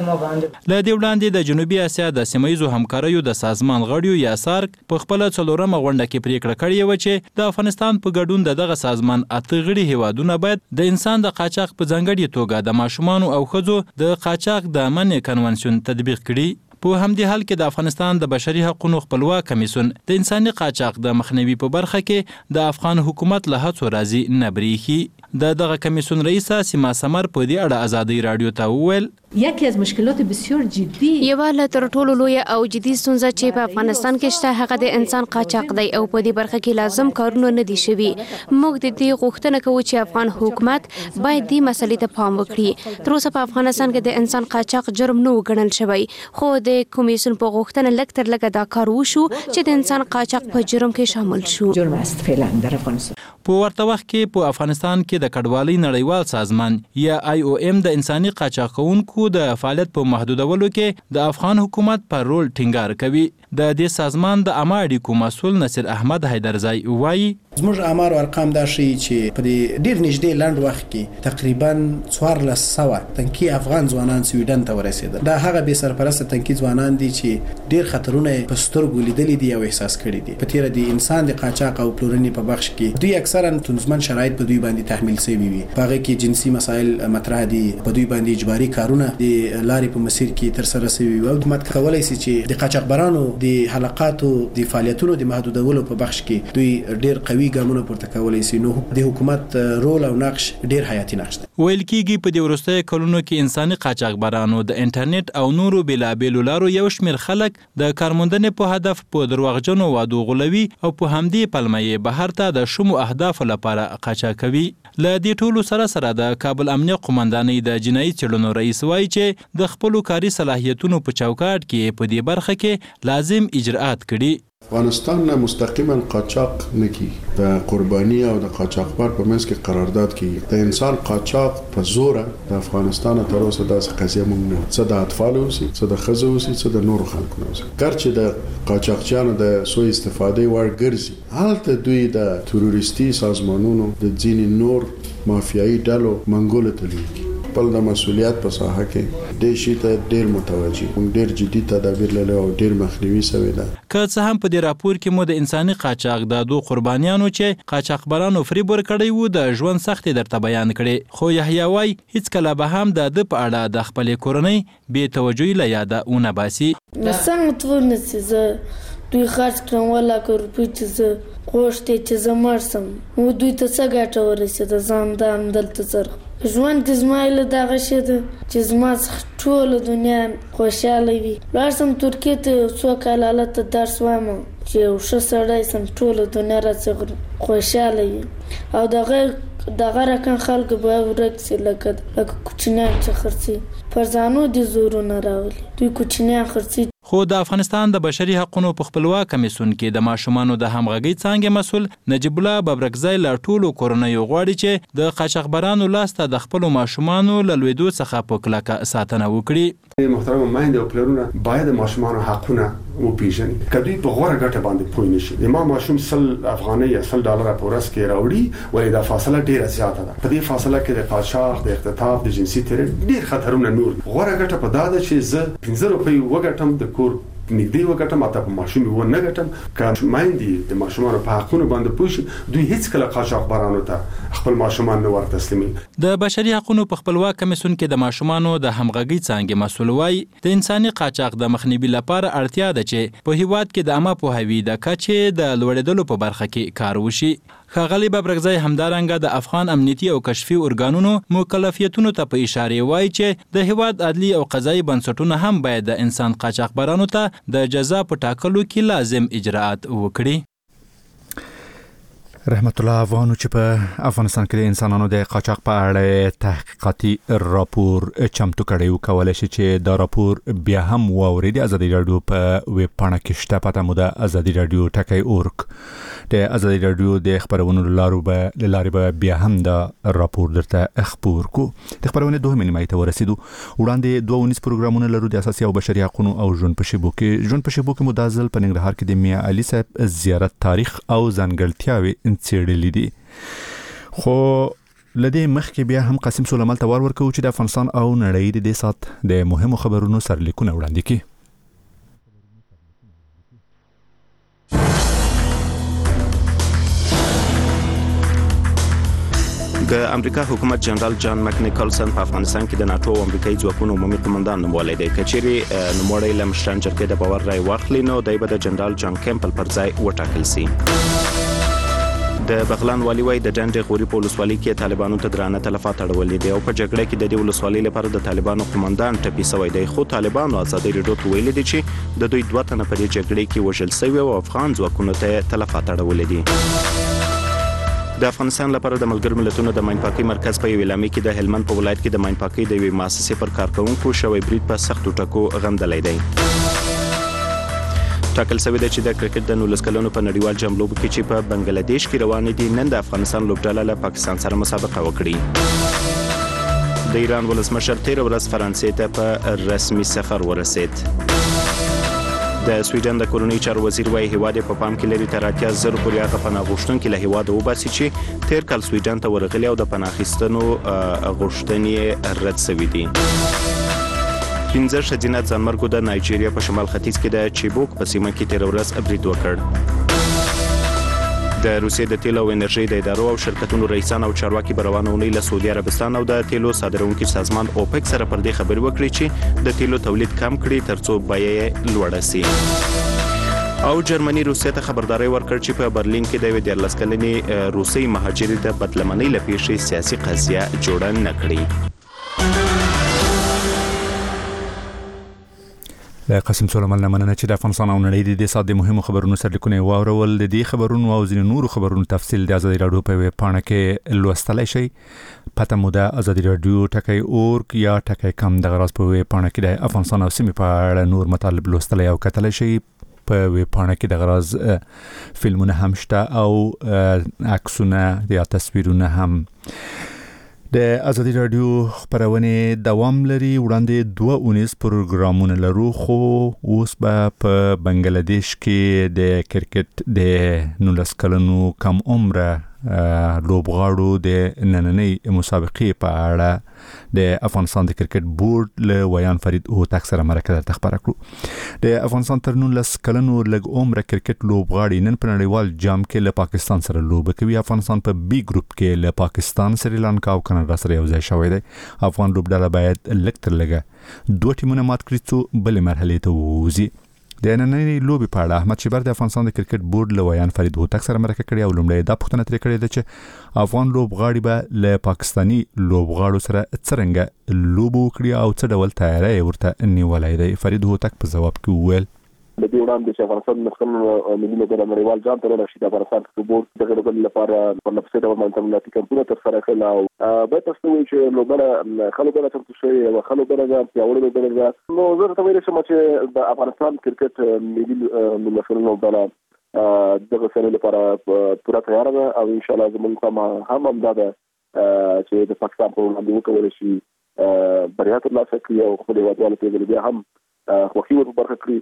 له دې وړاندې د جنوبي اسیا د سیمه ییزو همکاریو د سازمان غړیو یا سارک په خپله څلورمه غونډه کې پریکړه کړې وه چې د افغانستان په ګډون د دغه سازمان اته غړي هیوادونه باید د انسان د قاچاق په ځانګړې توګه د ماشومانو او ښځو د قاچاق د منع کنونسیون تطبیق کړي. په همدې حال کې د افغانستان د بشري حقوقو خپلواک کمیسیون د انساني قاچاق د مخنیوي په برخه کې د افغان حکومت له هڅو راضي نه بریښي. د دغه کمیسیون رئیسه سیما سمر په دې اړه ازادي رادیو ته وویل یکی از مشکلات بسیار جدی یوه له تر ټولو لویه او جدي ستونزه چې په افغانستان کې شته هغه د انسان قاچاق دی او په دې برخه کې لازم کارونه نه دي شوي. موږ د دې غوښتنه کوو چې افغان حکومت باید دې مسلې ته پام وکړي. تر اوسه په افغانستان کې د انسان قاچاق جرم نه و ګڼل شوی، خو د کمیسیون په غوښتنه لږ تر لږه دا کار وشو چې د انسان قاچاق په جرم کې شامل شو. جرم است فعلا در افغانستان. په ورته وخت کې په افغانستان کې د کډوالۍ نړیوال سازمان یا آی او ام د انساني قاچاق کوونکو د فعالیت په محدودولو کې د افغان حکومت پر رول ټینګار کوي. د دې سازمان د عامه اړیکو مسؤل نصیر احمد حیدرزای وایي زموږ آمار او ارقام دا ښیي چې په دې ډېر نږدې لنډ وخت کې تقریبا څوارلس سوه تنکي افغان ځوانان سویډن ته ورسېدل. دا هغه بې سرپرسته تنکي ځوانان دي چې ډېر خطرونه یې په سترګو لیدلي دي او احساس کړي دي. په تېره د انسان د قاچاق او پلورنې په بخش کې دوی اکثرا ستونزمن شرایط په دوی باندې تحمیل شوي وي. په هغه کې جنسي مسایل مطرح دي، په دوی باندې اجباري کارونه د لارې په مسیر کې ترسره شوي وي. او حکومت کولی شي چې د قاچاقبرانو د حلقاتو د فعالیتونو د محدودولو په بخش کې دوی ډېر قوي ګامونه پورته کولی شي. نو د حکومت رول او نقش ډېر حیاتي نقش دی. ویل کېږي په دې وروستیو کلونو کې انساني قاچاقبرانو د انټرنیټ او نورو بېلابېلو لارو یو شمېر خلک د کارموندنې په هدف په درواغجنو وعدو غولوي او په همدې پلمه یې بهر ته د شومو اهدافو لپاره قاچاقوي. له دې ټولو سره سره د کابل امنیه قومندانۍ د جنایي څېړنو رئیس وایي چې د خپلو کاري صلاحیتونو په چوکاټ کې په دې برخه کې لازم اجراءات کړي. افغانستان نه مستقیما قاچاق نه کی د قرباني او د قاچاقبر په منځ کې قرارداد کی د انسان قاچاق په زور د افغانستان تر اوسه داسې قضیه مونږ نه څه د اطفال اوسي څه د ښځو اوسي څه د نورو خلکو اوسي ګرچې د قاچاقچیانو د سوء استفادې وړ ګرځي هلته دوی د تروریستي سازمانونو د ځینې نور مافیایي ډلو منګولو ته لیږي. خپل د مسؤلیت په ساحه کې دې شي ته ډېر متوجي موږ ډېر جدي تدابیر لرو او ډېر مخنیوي شوی ده. که څه هم په دې راپور کې مو د انساني قاچاق د دوه قربانیانو چې قاچاقبرانو فریب ورکړی وو د ژوند سختۍ درته بیان کړي، خو یحیی وایي هیڅکله به هم د ده په اړه د خپلې کورنۍ بې توجهي له یاده ونه باسي. څنګه تونه چې زه دوی خرڅ کړم ولاکه روپۍ چې زه غوښتې چې زه مړ سم نو دوی ته څه ګټه ورسېده. زه همدا همدلته څرخم ژوند کې زما هیله دغه شی ده چې زما څخه ټوله دنیا خوشحاله وي. لاړ سم ترکیې ته یو څو کاله هلته درس وایم چې یو ښه سړی سم ټوله دنیا راڅخه خوشحاله وي او دغه دغه رقم خلکو به ورک سي لکه لکه کوچنیان چې خرڅي پر ځانو دې زورونه راولي دوی کوچنیان خرڅي. خو د افغانستان د بشري حقوقو په خپلواک کمیسیون کې د ماشومانو د همغږۍ څانګې مسؤل نجیب الله ببرکزی له ټولو کورنیو غواړي چې د قاچاقبرانو لاسته د خپلو ماشومانو له لویدو څخه په کلکه ساتنه وکړي. محترم میندې او پلرونه باید د ماشومانو حقونه وپیژني کدی په غوړه ګټه باندې پوي نشي د ما ماشوم سل افغاني یا سل ډالر په ورځ کې راوړي ولې دا فاصله ډیره زیاته ده په دې فاصله کې د قاچاق د اختطاف د جنسي تیرې ډیر خطرونه نور غوړه ګټه په دا ده چې زه پنځه روپۍ وګټم د کور نږدې وګټم اته په ماشوم و نه ګټم که مایندې د ماشومان په حقونو باندې پوښي دوی هیڅ کله قاچاقبرانو ته خپل ماشومان نه ور تسلیمي د بشري حقوقو په خپلواک کمیسیون کې د ماشومانو د همغږي څنګه مسول وای د انساني قاچاق د مخنیوي لپاره اړتیا ده چې په هیواد کې د عامه پوهاوی د کچې د لوړېدلو په برخه کې کار وشي ښاغلي ببرګزی همدارنګه د افغان امنیتي او کشفي ارګانونو مکلفیتونو ته په اشاره وایي چې د هیواد عدلي او قضایي بنسټونه هم باید د انسان قاچاقبرانو ته د جزا په ټاکلو کې لازم اجراءات وکړي. رحمت الله افغانو چې په افغانستان کې د انسانانو د قاچاق په اړه تحقیقاتي راپور چمتو کړی او کولای شي چې دا راپور بیا هم واوري د ازادي رادیو په ویب پاڼه کې شته پته مو د ازادي رادیو ټکی اورک د ازادي رادیو د خبرونو لارو به لاري به بیا هم دا راپور درته خبر کو د خبرونه دوه نیمه ته ورسېدو وړاندې دوه ونیس پروګرامونه لرو د اساسي او بشري حقوقو او ژوند په شیبو کې ژوند په شیبو کې مدازل په ننګرهار کې د میا علي صاحب زیارت تاریخ او ځانګړتیاوي څېړلې دي خو لدې مخکې بیا هم قاسم سلیمان ته ور ورکو چې د افغانستان او نړۍ د دې سات د مهمو خبرونو سرلیکونه وړاندې کړي. د امریکا حکومت جنرال جان مک نیکلسن په افغانستان کې د ناتو او امریکایي ځواکونو عمومي قومندان نومولی دی. کچېرې نوموړی له مشران جرګې د باور رای واخلي نو دی به د جنرال جان کیمپل پر ځای وټاکل سي. د بغلان والی وای د ډنډ غوري په ولسوالۍ کې طالبانو ته درانه تلفات اړولې دي او په جګړه کې د دې ولسوالۍ لپاره د طالبانو قومندان ټپي شوی دی خو طالبانو ازادي رادیو ته ویلي دي چې د دوی دوه تنه په دې جګړه کې وژل شوي او افغان ځواکونو ته تلفات اړولې دي. د افغانستان لپاره د ملګرو ملتونو د ماین پاکي مرکز په یو اعلامیه کې د هلمند په ولایت کې د ماین پاکي د یوې مؤسسې پر کارکونکو شوی برید په سختو ټکو غندلی دی. ټاکل شوی دی چې د کرکټ د نولس کلونو په نړیوال جام لوبو کې چې په بنگلاديش کې روانې دي نن د افغانستان لوبډله له پاکستان سره مسابقه وکړي. د ایران ولسمشر تیر ورځ فرانسې ته په رسمي سفر ورسید. د سویډن د کورنۍ چارو وزیر وايي هیواد په پام کې لري تر اتیا زره پورې هغه پناه غوښتونکي له هیواده وباسي چې تیر کال سویډن ته ورغلي او د پناه اخیستنو غوښتنې رد شوې دي. پنځه ښځینه ځانمرګو د نایجیریا په شمال ختیځ کې د چیبوک په سیمه کې تیر ورځ برید وکړ. د روسیې د تیلو او انرژۍ د ادارو او شرکتونو رئیسان او چارواکي به روانه اونۍ له سعودي عربستان او د تیلو صادروونکي سازمان اوپک سره پر دې خبرې وکړي چې د تیلو تولید کم کړي ترڅو بیه یې لوړه سي. او جرمني روسیې ته خبرداري ورکړ چې په برلین کې د یوې دیارلس کلنې روسي مهاجرې د بدلمنۍ له پیښې سیاسي قضیه جوړه نه کړي. له قاسم سلیمان نه مننه چې د افغانستان او نړۍ د دې سات د مهمو خبرونو سرلیکونه واورول. د دې خبرونو او ځینې نورو خبرونو تفصیل د ازادي رادیو په ویب پاڼه کې لوستلای شئ. پته مو د ازادي رادیو ټکی اورک یا ټکی کم د غراس په ویب پاڼه کې د افغانستان او سیمې په اړه نور مطالب لوستلای او کتلای شئ. په ویب پاڼه کې د غراز فلمونه هم شته او عکسونه یا تصویرونه هم. د ازادي رادیو خبرونه دوام لري. وړاندې دوه اونیس پروګرامونه لرو خو اوس به په بنگلاديش کې د کرکټ د نولس کلنو کم عمره لوبغاړو د نننۍ مسابقې په اړه د افغانستان د کرکټ بورډ له ویان فرید هوتک سره مرکه درته خبره کړو. د افغانستان تر نولس کلنو لږ عمره کرکټ لوبغاړي نن په نړیوال جام کې له پاکستان سره لوبه کوي. افغانستان په بی ګروپ کې له پاکستان، سریلانکا او کاناډا سره یو ځای شوی دی. افغان لوبډله باید لږ تر لږه دوه ټیمونه مات کړي څو بلې مرحلې ته ووځي. د نننۍ لوبې په اړه احمد شیبر د افغانستان د کرکټ بورډ له ویان فرید هوتک سره مرکه کړې او لومړی دا پوښتنه ترې کړې ده چې افغان لوبغاړي به له پاکستاني لوبغاړو سره څرنګه لوبه وکړي او څه ډول تیاری ورته نیولی دی. فرید هوتک په ځواب کې وویل د دې وړاندې چې افغانستان مثلا ملي لوبډله نړیوال جام ته لاړه شي د افغانستان کرکټ بورډ دغه لوبډلې لپاره په نفسي ډول باندې کمپونه ترسره کړل او به تاسو وایئ چې لوبډله خلکو به تاسو شوی او خلکو به پیاوړې لوبډله نو زه ته ویل شم چې د افغانستان کرکټ ملي لوبډله لوبډله دغه سره لپاره پوره تیار ده او ان شاء الله زموږ هم هم امداد چې د پاکستان په وړاندې وکول شي بریا ترلاسه کړي او خپل هیوادوالو ته بیا هم خوښي ور برخه کړی. زه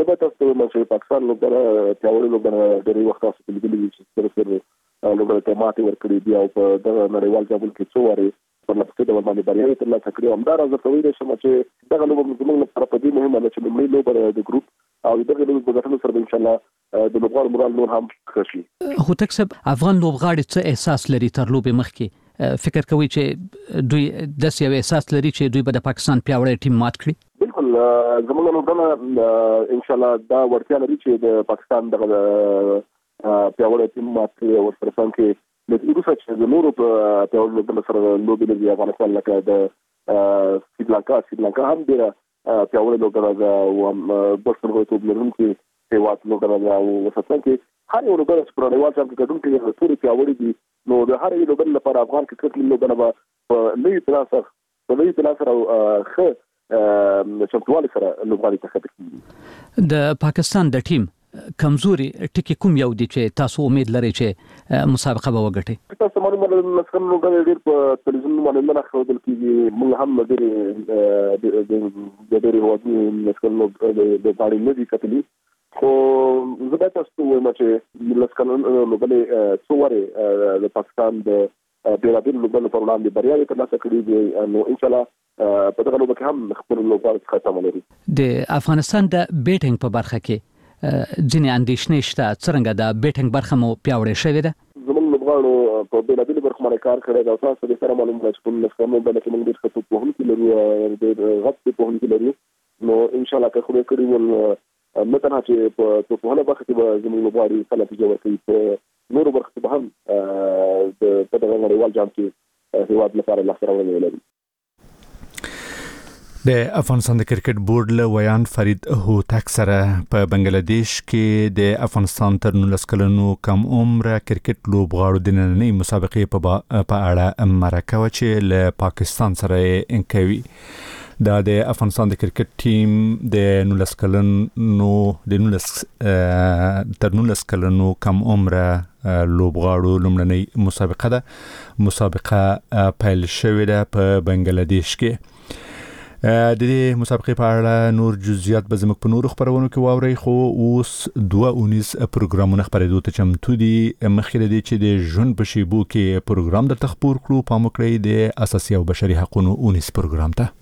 زه به تاسو ته چې پاکستان لوبډله پیاوړې لوبډله ډېری وخت تاسو ته لیدلي چې سره سره لوبډله ته ماتې ورکړې دي او په دغه نړیوال جام کې څو وارې په لاسته د باندې بریاوي ترلاسه کړې او همدارس زه کولی شم چې دغه لوبه زموږ لپاره په دې مهمه ده چې لومړی لوبه د ګروپ او دغه لوبه په ګټلو سره ان شاء الله د لوبغاړو مورال نور هم ښه شي. هوتک صاحب افغان لوبغاړي څه احساس لري تر لوبې مخکې فکر کوي چې دوی داسې یو احساس لري چې دوی به د پاکستان پیاوړی ټیم مات کړي؟ بالکل زموږ لوبډله ان شاء الله دا وړتیا لري چې د پاکستان دغه پیاوړی ټیم مات کړي او ورسره څنګه کې د روسا چې د نورو په پیاوړو لوبډله سره لوبې لري افغانستان لکه د سریلانکا سریلانکا هم ډېره پیاوړې لوبډله ده او هم بشپړ لرونکي هېواد لوبډله ده او ورسره څنګه هر یو لوبډله چې په نړیوال جام کې ګډون کوي ټولې پیاوړې دي نو د هر یو لوبډلې لپاره افغان کرکټ لوبډله به په لوی اطلاع سره په لوی اطلاع سره ښه چمتووالي سره لوبغاړي ته کېږي. د پاکستان د ټیم کمزوري ټکی کوم یو دي چې تاسو امید لرئ چې مسابقه به وګټي؟ تاسو معلومه ده چې موږ ډېر په تلویزیون باندې نه ښودل کېږي موږ هم ډېر د ډېر هوادي مسکلو د باندې نه دي کتلي خو زه به تاسو ته وایم چې مسکلو لوبلې څو واره د پاکستان د بیلابیل لوبلو پر وړاندې بریاوې ترلاسه کړې دي نو ان شاء الله په دغه لوبه کې هم خپل لوبغاړي څخه تمه لري. د افغانستان د بیټینګ په برخه کې ځینې اندېښنې شته څرنګه د بیټینګ برخه مو پیاوړې شوې ده؟ زموږ لوبغاړو په بیلابیلو برخو باندې کار کړی دی او تاسو ته سره معلومه ده چې په مسکلو باندې کې موږ ډېر ښه توپوهونکي لرو ډېر غټ توپوهونکي لرو نو ان شاء الله که خدای کړي ول نه تنها چې په توپوهنه برخه کې به زموږ لوبغاړي ښه نتیجه ورکوي په نورو برخو کې به هم په دغه نړیوال جام کې هېواد لپاره لاسته راوړنې ولري. د افغانستان د کرکټ بورډ له ویان فرید هوتک سره په بنگلاديش کې د افغانستان تر نولس کلنو کم عمره کرکټ لوبغاړو د نننۍ مسابقې په اړه مرکه وه چې له پاکستان سره یې کوي. دا د افغانستان د کرکټ ټیم د نولس کلنو د نولس تر نولس کلنو کم عمره لوبغاړو لومړنۍ مسابقه ده. مسابقه پیل شوې ده په بنگلاديش کې. د دې مسابقې په اړه نور جزئیات به زموږ په نورو خبرونو کې واورئ خو اوس دوه اونیز پروګرامونه خپرېدو ته چمتو دي. مخکې له دې چې د ژوند په شیبو کې پروګرام درته خپور کړو پام وکړئ د اساسي او بشري حقوقو اونیز پروګرام ته.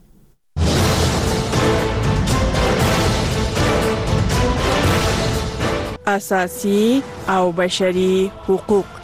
اساسي او بشري حقوق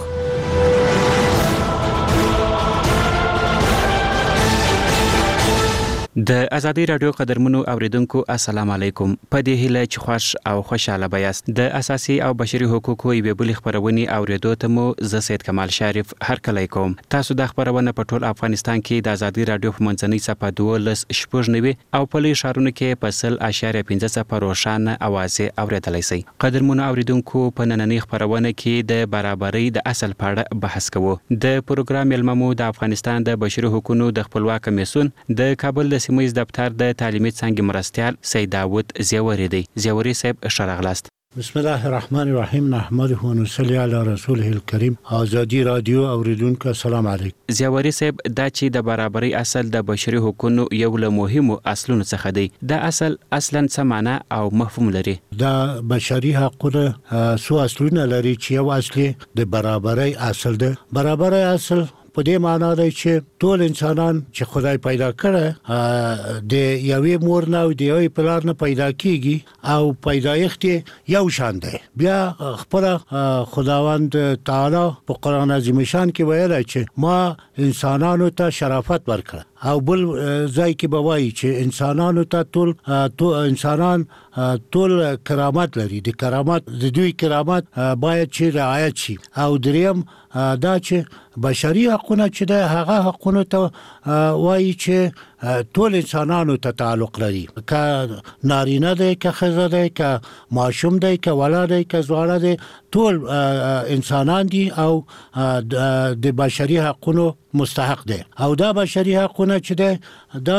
د ازادي رادیو قدرمنو اوریدونکو السلام علیکم. په دې هیله چې خوش او خوشاله بیاست. د اساسي او بشري حقوقو یوې بلې خبرونې اوریدو ته مو زه سید کمال شریف هرکلی کوم. تاسو د خبرونه په ټول افغانستان کې د ازادي رادیو په منځنۍ صفحه دولس شپږ نوي او په لوی ښارونو کې په سل اشاریه پنځه صفر روښانه اوازې اوریدلی شئ. قدرمنو اوریدونکو په نننۍ خبرونه کې د برابرۍ د اصل په اړه بحث کوو. د پروګرام مېلمه مو د افغانستان د بشري حقوقو د خپلواک کمیسیون د کابل د سیمه دفتر د تعلیمي څانګې مرستیال سید داوود زیوري دی. زیوري صاحب ښه راغلاست. بسم الله الرحمن الرحیم نحمده و نصلي علی رسوله الکریم. ازادي رادیو اوریدونکو السلام علیکم. زیوري صاحب دا چې د برابرۍ اصل د بشري حقوقو یو له مهمو اصلونو څخه دی. دا اصل اصلا څه معنی او مفهوم لري؟ دا بشري حقوق څو اصلونه لري چې یو اصلي د برابرۍ اصل دی. برابرۍ اصل په دې معنی دی چې ټول انسانان چې خدای پیدا کړه د یوې مور نه او د یوې پلار نه پیدا کیږي او پیدایښت یو شان دی. بیا خپل خداوند تعالی په قران عظیم شان کې ویلي چې ما انسانانو ته شرافت ورکړ او بل ځای کې به وایي چې انسانانو ته ټول ټول انسانان ټول کرامت لري. د کرامت د دوی کرامت باید چې رعایت شي. او دریم دا چې بشري حقوقونه چې د هغه حقوقونه ته وایي چې ټول انسانانو ته تعلق لري، که نارینه دی که ښځه دی که ماشوم دی که ولا دی که ځوانه دی، ټول انسانان دي او د بشري حقوقو مستحق دی. او دا بشري حقوقونه چې دی دا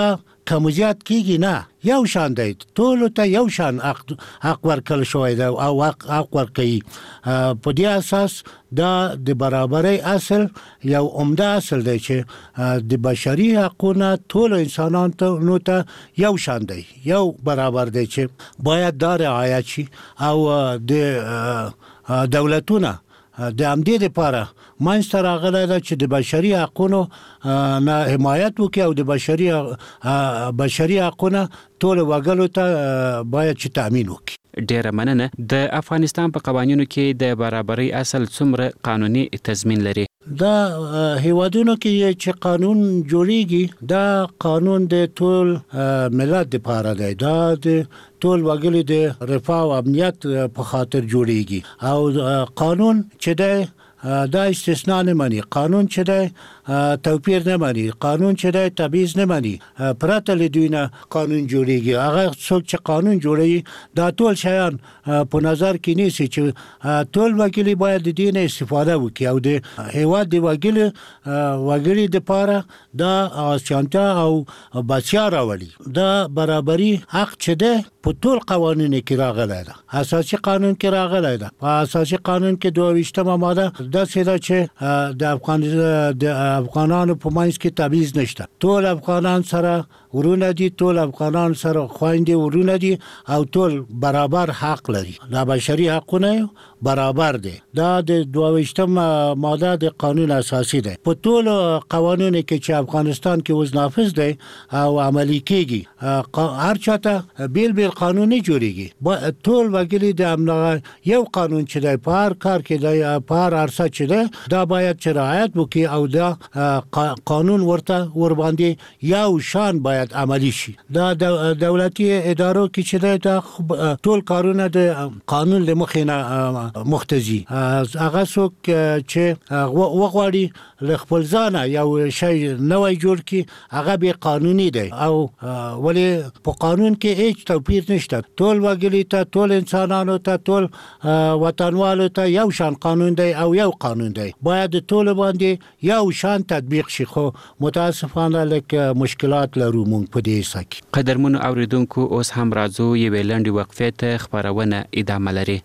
کم زیات کیږي نه، یو شان دی، ټول ته یو شان حق ورکړل شوی دی او حق ورکوي. په دې اساس دا د برابرۍ اصل یو عمده اصل دی چې د بشري حقونه ټول انسانان ته نو ته یو شان دی، یو برابر دی چې باید دا رعایت شي. او د دولتونه د همدې لپاره منځته راغلی ده چې د بشري حقونو نه حمایت وکړي او د بشري بشري حقونه ټول وګړو ته باید چې تامین وکړي. ډیره مننه. د افغانستان په قوانینو کې د برابرۍ اصل څومره قانوني تضمین لري؟ دا هیوادونو کې چې قانون جوړیږي دا قانون د ټول ملت لپاره دی، دا د ټول وګړي د رفاه او امنیت په خاطر جوړیږي. او قانون چې دی دا استثناء نه مانی، قانون چې دی توپیر نه مانی، قانون چې دی تبعیض نه مانی. پرته له دوی نه قانون جوړیږي. هغه څوک چې قانون جوړوي دا ټول شیان په نظر کې نیسي چې ټول وګړي باید د دې نه استفاده وکړي او د هیواد د وګړي وګړي لپاره دا اسانتیا او بچیا راولي. دا برابري حق چې دی په ټول قوانینو کې راغلی ده، اساسي قانون کې راغلی ده. په اساسي قانون کې دوه ویشتمه ماده دا څه چې د افغان د افغانانو په منځ کې تبعیض نشته، ټول افغانان سره ورونه دي، ټول افغانان سره خويندې ورونه دي او ټول برابر حق لري. دا بشري حقونه برابر دي. دا د دوه ویشتمه ماده د قانون اساسي ده. په ټول قوانینو کې چې افغانستان کې وز نافذ دي او عملي کیږي، هر چاته بیل بیل قانون نه جوړیږي. ټول وګړي د امن یو قانون چې دی په هر کار کې دی، په هر عرصه چې دی دا باید چې رعایت وکړي او دا قانون ورته ور باندې یو شان باید عملی شي. دا دولتي ادارو کې چې دی دا ټول کارونه د قانون له مخې نه مختزي. هغه څوک چې وغواړي له خپل ځانه یو شی نوی جوړ کړي هغه به قانوني دی او ولی په قانون کې هیڅ توپیر نشته. ټول وګړي ته، ټول انسانانو ته، ټول وطنوالو ته یو شان قانون دی او یو قانون دی، باید ټول باندې یو شان تطبیق شي. خو متاسفانه لکه مشکلات لرو مونږ په دې سکه. قدرمنو اوریدونکو اوس هم راځو یوې لنډې وقفې ته، خبرونه ادامه لري.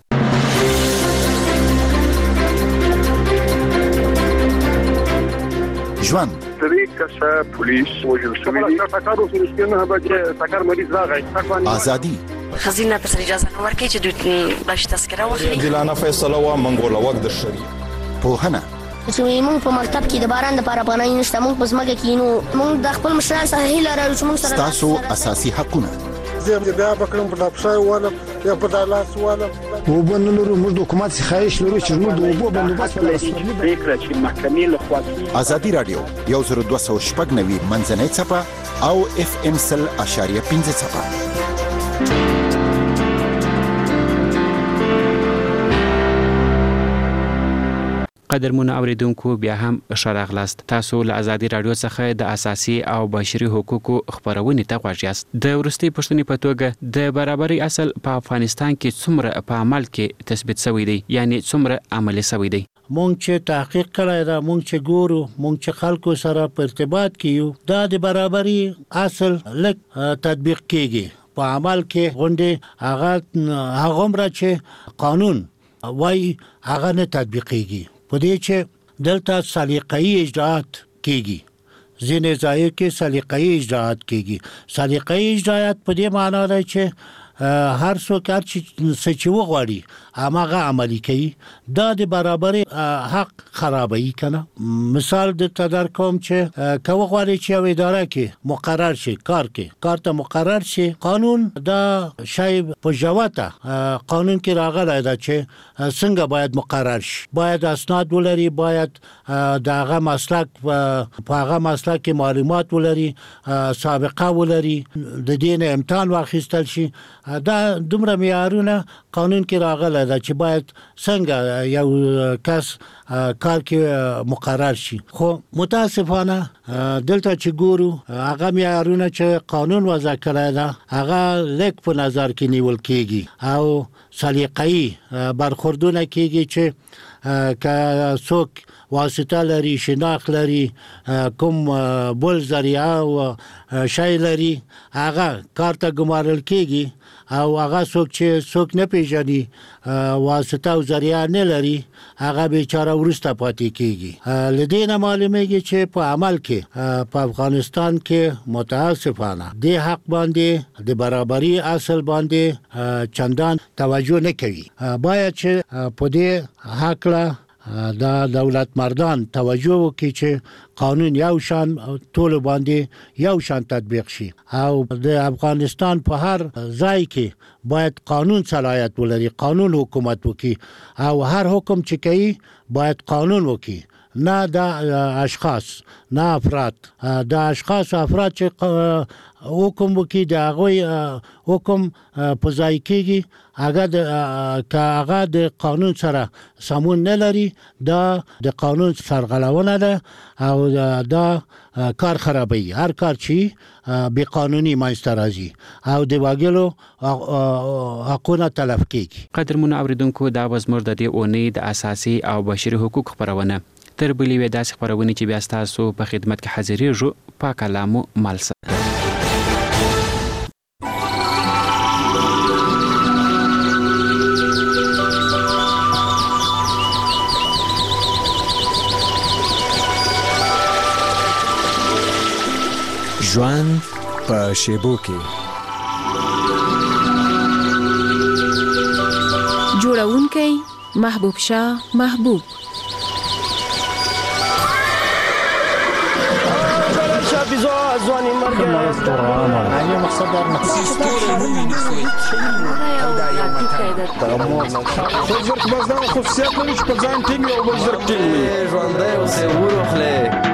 ژوند سری کسه پولیس وجل شوی دی تاکارو سرسکینه به تاکار مریض راغی ازادي خزینه پر اجازه نور کې چې دوی باش تذکره واخلي. ځلانه فیصله وا منګوله وخت د شری په چې موږ په مکتب کې د باران د لپاره پناه نشته، موږ په ځمکه کې نو موږ د خپل مشران سره هیله لرو چې موږ سره تاسو اساسي حقونه زه بیا بکرم په ډاپشای والا یا په دالاس والا وبنلو موږ د حکومت خواهش لرو چې موږ د وبو بندوبست لرو. فکر چې محکمې له خوا ازادي رادیو یو زر دوه سوه شپږ نوي منځنۍ چپه او اف ام سل اشاریه پنځه چپه. قدرمن اوریدونکو بیا هم شراغلاست. تاسو له ازادي رادیو څخه د اساسي او بشري حقوقو خبرونه ته غواړئ. د ورستي پښتني په توګه د برابرۍ اصل په افغانستان کې څومره په عمل کې تثبیت شوی دی، یعنی څومره عملي شوی دی؟ مونږ چې تحقیق کړی دا، مونږ چې ګورو، مونږ چې خلکو سره په ارتباط کیو، دا د برابرۍ اصل لک تطبیق کیږي. په عمل کې غونډه هغه هغه مر چې قانون وای هغه نه تطبیقيږي. په دې چې دلته سلیقه‌ای اجراءات کیږي، ځینې ځای کې سلیقه‌ای اجراءات کیږي. سلیقه‌ای اجراءات په دې معنی دی چې هر څوک هر څه وغواړي هغه عملي کوي. دا د برابرۍ حق خرابوي کنه. مثال د تدار کوم چې کو غواړي چې یو اداره کې مقرر شي، کار کې کار ته مقرر شي، قانون دا شی په جواته قانون کې راغلی دا چې څنګه باید مقرر شي، باید اسناد ولري، باید دغه مسلک په هغه مسلک کې معلومات ولري، سابقه ولري، د دین امتحان واخیستل شي دا دومره معیارونه قانون کې راغله ده چې باید څنګه یو کس کار کې مقرر شي. خو متاسفانه دلته چې ګورو هغه معیارونه چې قانون وضع کړی ده هغه لیک په نظر کې نیول کېږي او سلیقه‌ای برخوردونه کېږي چې که څوک واسطه لري، شناخت لري، کوم بل ذریعه او شای لري، هغه کار ته ګمارل کېږي او هغه څوک چې څوک نه پیژني واسطه او ذریعه نه لري هغه بیچاره ورسته پاتې کېږي. لدې نه معلومیږي چې په عمل کې په افغانستان کې متاسفانه د حق باندې د برابرۍ اصل باندې چندان توجه نه کوي. باید چې په دې حق دا دولت مردان توجه وکړي چې قانون یو شان ټول باندې یو شان تطبیق شي او د افغانستان په هر ځای کې باید قانون صلاحیت ولري، قانون حکومت وکړي او هر حکم چې کوي باید قانون وکړي، نه د اشخاص نه افراد. د اشخاص او افراد چې حکم وکړي د هغوی حکم په ځای کېږي هغه که هغه د قانون سره سمون نه لري دا د قانون سرغړونه ده او دا کار خرابوي. هر کار چې بې قانوني منځته راځي او د وګړو حقونه تلف کېږي. قدرمنو اوریدونکو دا به زموږ د دې اونۍ د اساسي او بشري حقوق خپرونه. تر بلې وې داسې خپرونې چې بیا ستاسو په خدمت کې حاضرېږو. پاک الله مو مل سره. ژوند په شیبو کې جوړونکی محبوب شاه محبوب ځواني مرګ علی مقصد در مقصد دا مو څو ورک بس دا خصوصیت لري چې په ځان ټینګ یو بل زر ټینګ ژوندۍ اوسې ورخله.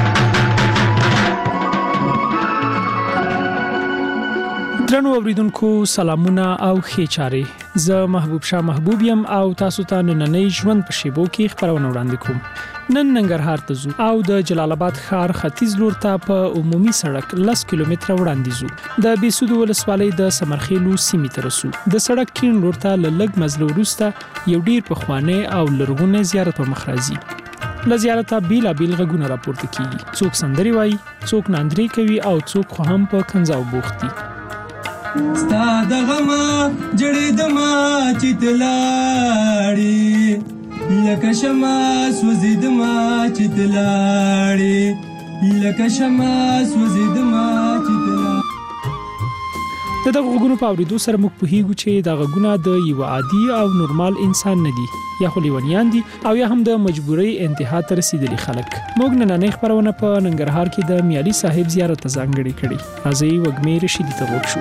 درنو اوریدونکو سلامونه او ښې چارې. زه محبوب شاه محبوب یم او تاسو ته نننۍ ژوند په شیبو کې خبرونه وړاندې کوم. نن ننګرهار ته ځو او د جلال آباد ښار ختیځ لور ته په عمومي سړک لس کیلومتره وړاندې ځو. د بیسود ولسوالۍ د سمرخیلو سیمې ته رسو. د سړک کیڼ لور ته له لږ مزله وروسته یو ډیر پخوانی او لرغونی زیارت په مخ راځي. له زیارته بیلابیل غږونه راپورته کیږي. څوک سندرې وایي، څوک ناندري کوي او څوک خو هم په کنځاو بوخت دي. ستا د غما جړې د ما چتلاړي لکه شمع سوځید ما چتلاړي لکه شمع سوځید ما چتلاړي. د دغه غږونو په اورېدو سره موږ پوهیږو چې دا غږونه د یو عادي او نورمال انسان نه دي، یا خو لیونیان دي او یا هم د مجبورۍ انتها ته رسیدلي خلک. موږ نننۍ خبرونه په ننګرهار کې د میالي صاحب زیارت ته ځانګړې کړې. راځئ وږمې رشیدي ته غوږ شو.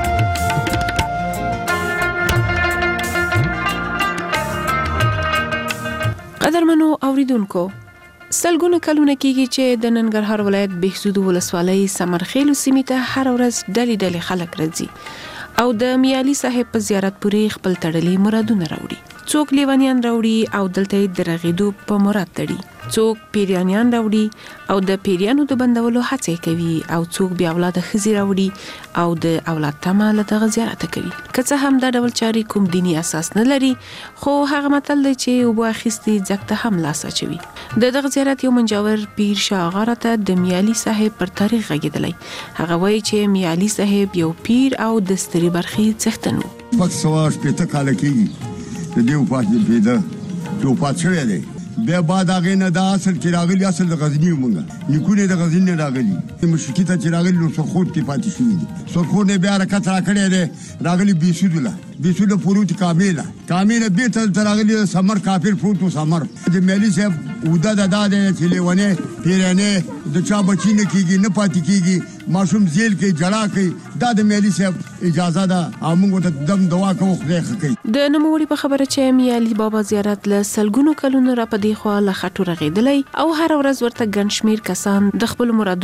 قدرمنو اوریدونکو، سلګونه کلونه کېږي چې د ننګرهار ولایت بهسود ولسوالۍ سمرخیلو سیمې ته هر ورځ ډلې ډلې خلک راځي او د میالي صاحب په زیارت پورې خپل تړلي مرادونه راوړي. څوک لیونیان راوړي او دلته د رغېدو په مراد تړي، څوک پیریانیان راوړي او د پیریانو د بندولو هڅه کوي او څوک بیا اولاد ښځې راوړي او د اولاد تمه له دغه زیارت کوي. که څه هم دا ډول چارې کوم دیني اساس نه لري، خو هغه متل دی چې اوبه اخیستي ځګ ته هم لاس اچوي. د دغه زیارت یو منجور پیر شاه آغا راته د میالي صاحب پر تاریخ غږېدلی. هغه وایي چې میالي صاحب یو پیر او د سترې برخې څښتن و. شپږ سوه شپېته کاله کېږي د دې وفات پیدا چې وفات شوی دی. بیا بعد هغې نه دا اصل چې راغلي اصل د غزني و مونږ نیکونه د غزني نه راغلي مشرقي ته چې راغلي نو سرخود کې پاتې شوي دي. سرخود نه بیا حرکت راکړی دی راغلي بیسودو له بیسودو پروت کامله کامله بیرته دلته راغلي سمر کافر پروت و سمر. د میالي صاحب اوده د دا دی چې لیونی پیرانې د چا بچي نه کېږي نه پاتې کېږي ماشوم زیل کوي جړا کوي. دا د میالي صاحب اجازه ده او موږ ورته دم دوا کوو خدای ښه کوي. د نوموړي په خبره چې میالي بابا زیارت له سلګونو کلونو را په دې خوا له خټو رغېدلی او هر ورځ ورته ګڼ شمېر کسان د خپلو مرادونو د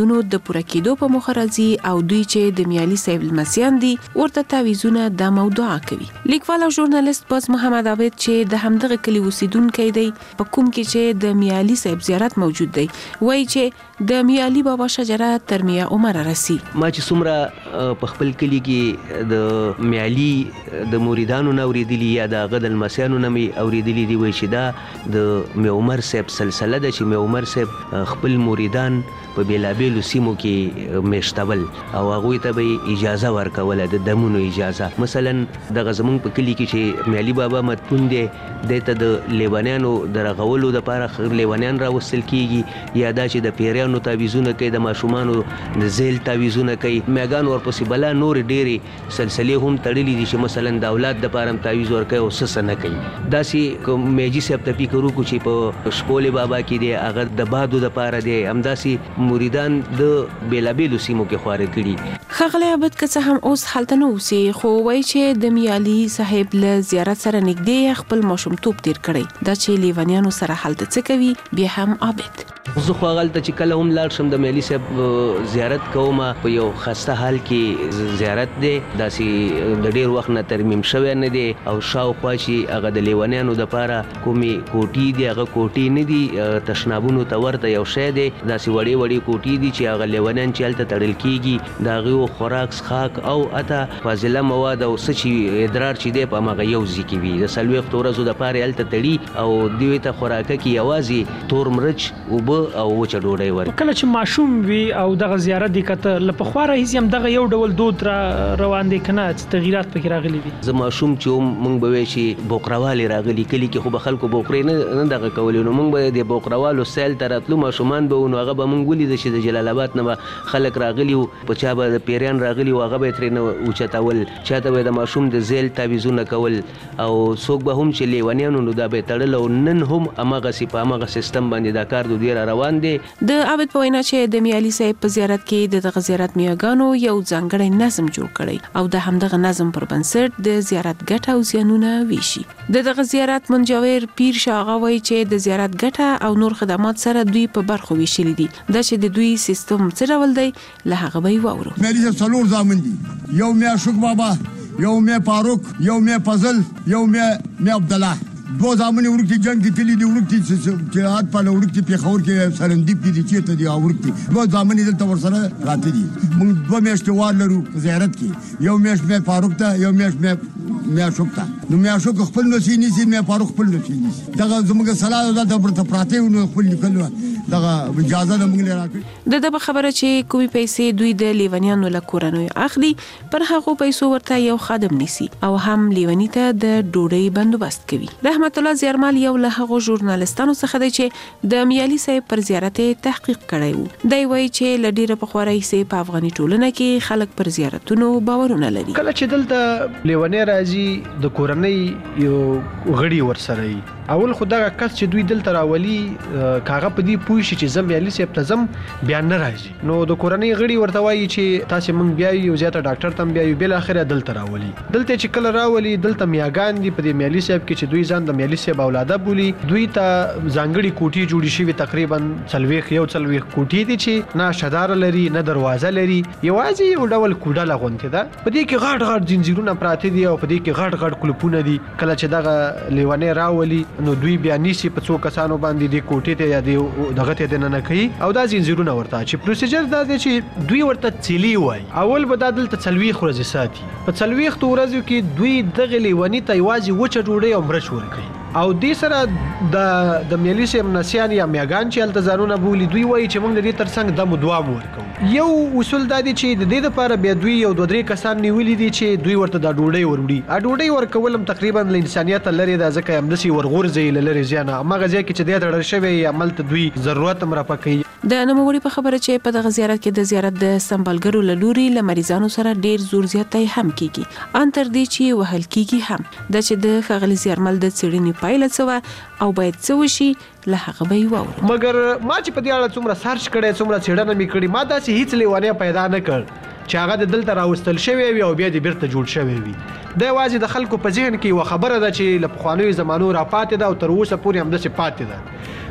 د پوره کېدو په مخه راځي او دوی چې د میالي صاحب لمسیان دي ورته تعویذونه د موضوع کوي. لیکوال او ژورنالیست باز محمد عابد چې د همدغه کلی اوسیدونکی دی په کوم کې چې د میالي صاحب زیارت موجود دی وایي چې د میالي بابا شجره تر میا عمر رسی. ما چې څومره په خپل کلی کې د میالي د مریدانو نه اوریدلی یا د غدل مسیانو نه می اوریدلی دی وایي چې دا د میا عمر صاحب سلسله ده چې میا عمر صاحب خپل مریدان په بیلابیلو سیمو کې میشتول او هغوی ته به اجازه ورکوله د دمونو اجازه. مثلا دغه زمونږ په کلي کې چې میالي بابا مدفون دی دی ته د لیونیانو د رغولو دپاره لیونیان راوستل کیږي یا دا چې د پیریانو تعویذونه کوي د ماشومانو د زیل تعویذونه کوي. میاګان ورپسې بلا نورې ډېرې سلسلې هم تړلي دي چې مثلا د اولاد دپاره هم تعویذ ورکوي او څه څه نه کوي. داسې که میجي صاحب ته فکر وکړو چې په شپولې بابا کې دی هغه د بادو دپاره دی همداسې مریدان د بیلابیلو سیمو کې خواره کړي. ښاغلی عابد که څه هم اوس هلته نه اوسي خو وایي چې د میالي صاحب له زیارت سره نږدې خپل ماشومتوب تیر کړی. دا چې لیونیانو سره هلته څه کوي بیا هم عابد زه خو هغلته چې کله هم لاړ شم د میالي صاحب زیارت کوم په یو خسته حال کې زیارت دی داسې د ډېر وخت نه ترمیم شوی نه دی او شاوخوا چې هغه د لیونیانو دپاره کومې کوټې دي هغه کوټې نه دي تشنابونو ته ورته یو شی دی داسې وړې وړې کوټې دي چې هغه لیونیان چې هلته تړل کېږي د هغې خوراک څښاک او حتی فاضله مواد او څه چې ادرار چې دی په هماغه یو ځای کې وي د څلوېښتو ورځو دپاره یې هلته تړي او دوی ته خوراکه کې یوازې تور مرچ اوبه او وچه ډوډۍ ورکړي. کله چې ماشوم وي او دغه زیارت دی کته له پخوا راهیسې هم دغه یو ډول دود را روان دی که نه څه تغیرات پکې راغلي دي؟ زه ماشوم چې وم موږ به وایو چې بوقروالې راغلي کلي کې خو به خلکو بوقرې نه نه دغه کولې نو موږ به د بوقروالو سیل ته راتلو ماشومان به وو نو هغه به موږ ولیده چې د جلال آباد نه به خلک راغلي وو په چا به د پیریان راغلي وو هغه به یې ترېنه اوچتول چا ته به د ماشوم د زیل تعویذونه کول او څوک به هم چې لیونیانو نو دا به یې تړل او نن هم هماغسې په هماغه سیستم باندې دا کار د دوی را روان دی. د عابد په وینا چې د میالي صاحب په زیارت کې د دغه زیارت میاګانو یو ځانګړی نظم جوړ کړی او د همدغه نظم پر بنسټ د زیارت ګټه او زیانونه ویشي. د دغه زیارت منجور پیر شاه آغا وایي چې د زیارت ګټه او نور خدمات سره دوی په برخو ویشلي دي. دا چې د دوی سیستم څه ډول دی له هغه به یې واورو. میالي صاحب څلور زامن دي یو میا شوک بابا یو میا فاروق یو میا فضل یو میا میا عبدالله دو زامن ورکتی جنگ کې تللی دی ورکتی جهاد په ورکتی پیښور کې سرندیب کې دي چې ته دی ورکتی دو زامن دلته ورسره راته دي. موږ دوه میاشتې وار لرو زیارت کې یو میاشت مې فاروق ته یو میاشت مې میا شوک ته نو میا شوک خپل نسی نیسی مې فاروق خپل نسی نیسی دغه زموږ صلاح ده ورته پراته نو خپل لیکلو دغه اجازه نه موږ راکړي. د دغه خبره چې کومي پیسې دوی د لیونیانو له کورنۍ اخلي پر هغه پیسو ورته یو خادم نیسي او هم لیونی ته د ډوډۍ بندوبست کوي. رحمت الله زیارمل یو له هغو ژورنالیستانو څخه دی چې د میالي صاحب پر زیارت تحقیق کړی وو. دی وایي چې له ډېره پخوا راهیسې په افغاني ټولنه کې خلک پر زیارتونو باورونه لري. کله چې دلته لیونی راځي د کورنۍ یو غړي ورسره وي اول خو دغه کس چې دوی دلته راولي کاغه په دې پوه شي چې زم میالي صاحب ته ځم بیا نه راځي نو د کورنۍ غړي ورته وایي چې تاسې موږ بیا یو زیاته ډاکټر ته هم بیا یو بالاخره دلته راولي. دلته چې کله راولي دلته میاګان دي په دې میالي صاحب کې چې دوی ځان د میالي صاحب اولاده بولي دوی ته ځانګړي کوټې جوړې شوي تقریبا څلوېښت یو څلوېښت کوټې دي چې نه شداره لري نه دروازه لري یوازې یو ډول کوډله غوندې ده په دې کې غټ غټ زنځیرونه پراته دي او په دې کې غټ غټ کلپونه دي. کله چې دغه لیونی راولي نو دوی بیا نیسي په څو کسانو باندې د کوټې ته یا د دغه ته دننه کوي او دا زنځیرونه ورته چې پروسیجر دا دی چې دوی ورته څیلي وایي. اول به دا دلته څلوېښت ورځې ساتي په څلوېښتو ورځو کې دوی دغه لیوني ته یوازې وچه ډوډۍ او مرچ ورکوي او دې سره د د میالي صاحب نسیان یا میاګان چې هلته ځانونه بولي دوی وایي چې موږ د دې تر څنګ دم و دوام ورکوو. یو اصول دا دی چې د دې دپاره بیا دوی یو دوه درې کسان نیولي دي چې دوی ورته دا ډوډۍ وروړي. ا ډوډۍ ورکول هم تقریبا له انسانیته لرې ده ځکه همداسې ورغورځوي له لرې ځای نه هماغه ځای کې چې دی تړل شوی عمل ته دوی ضرورت هم رافه کوي. د نوموړي په خبره چې په دغه زیارت کې د زیارت د سمبالګرو له لوري له مریضانو سره ډیر زور زیاتی هم کیږي ان تر دې چې وهل کیږي هم د چې د ښاغلي زیارمل د څېړنې پایله څه او باید څه وشي له هغه به یې واورو. مګر ما چې په دې اړه څومره سرچ کړی څومره څېړنه مې کړې ما داسې هیڅ لیونی پیدا نه کړ چې هغه د دلته راوستل شوی وي او بیا د بیرته جوړ شوی وي. دا یوازې د خلکو په ذهن کې یوه خبره ده چې له پخوانیو زمانو راپاتې ده او تر اوسه پورې همداسې پاتې ده.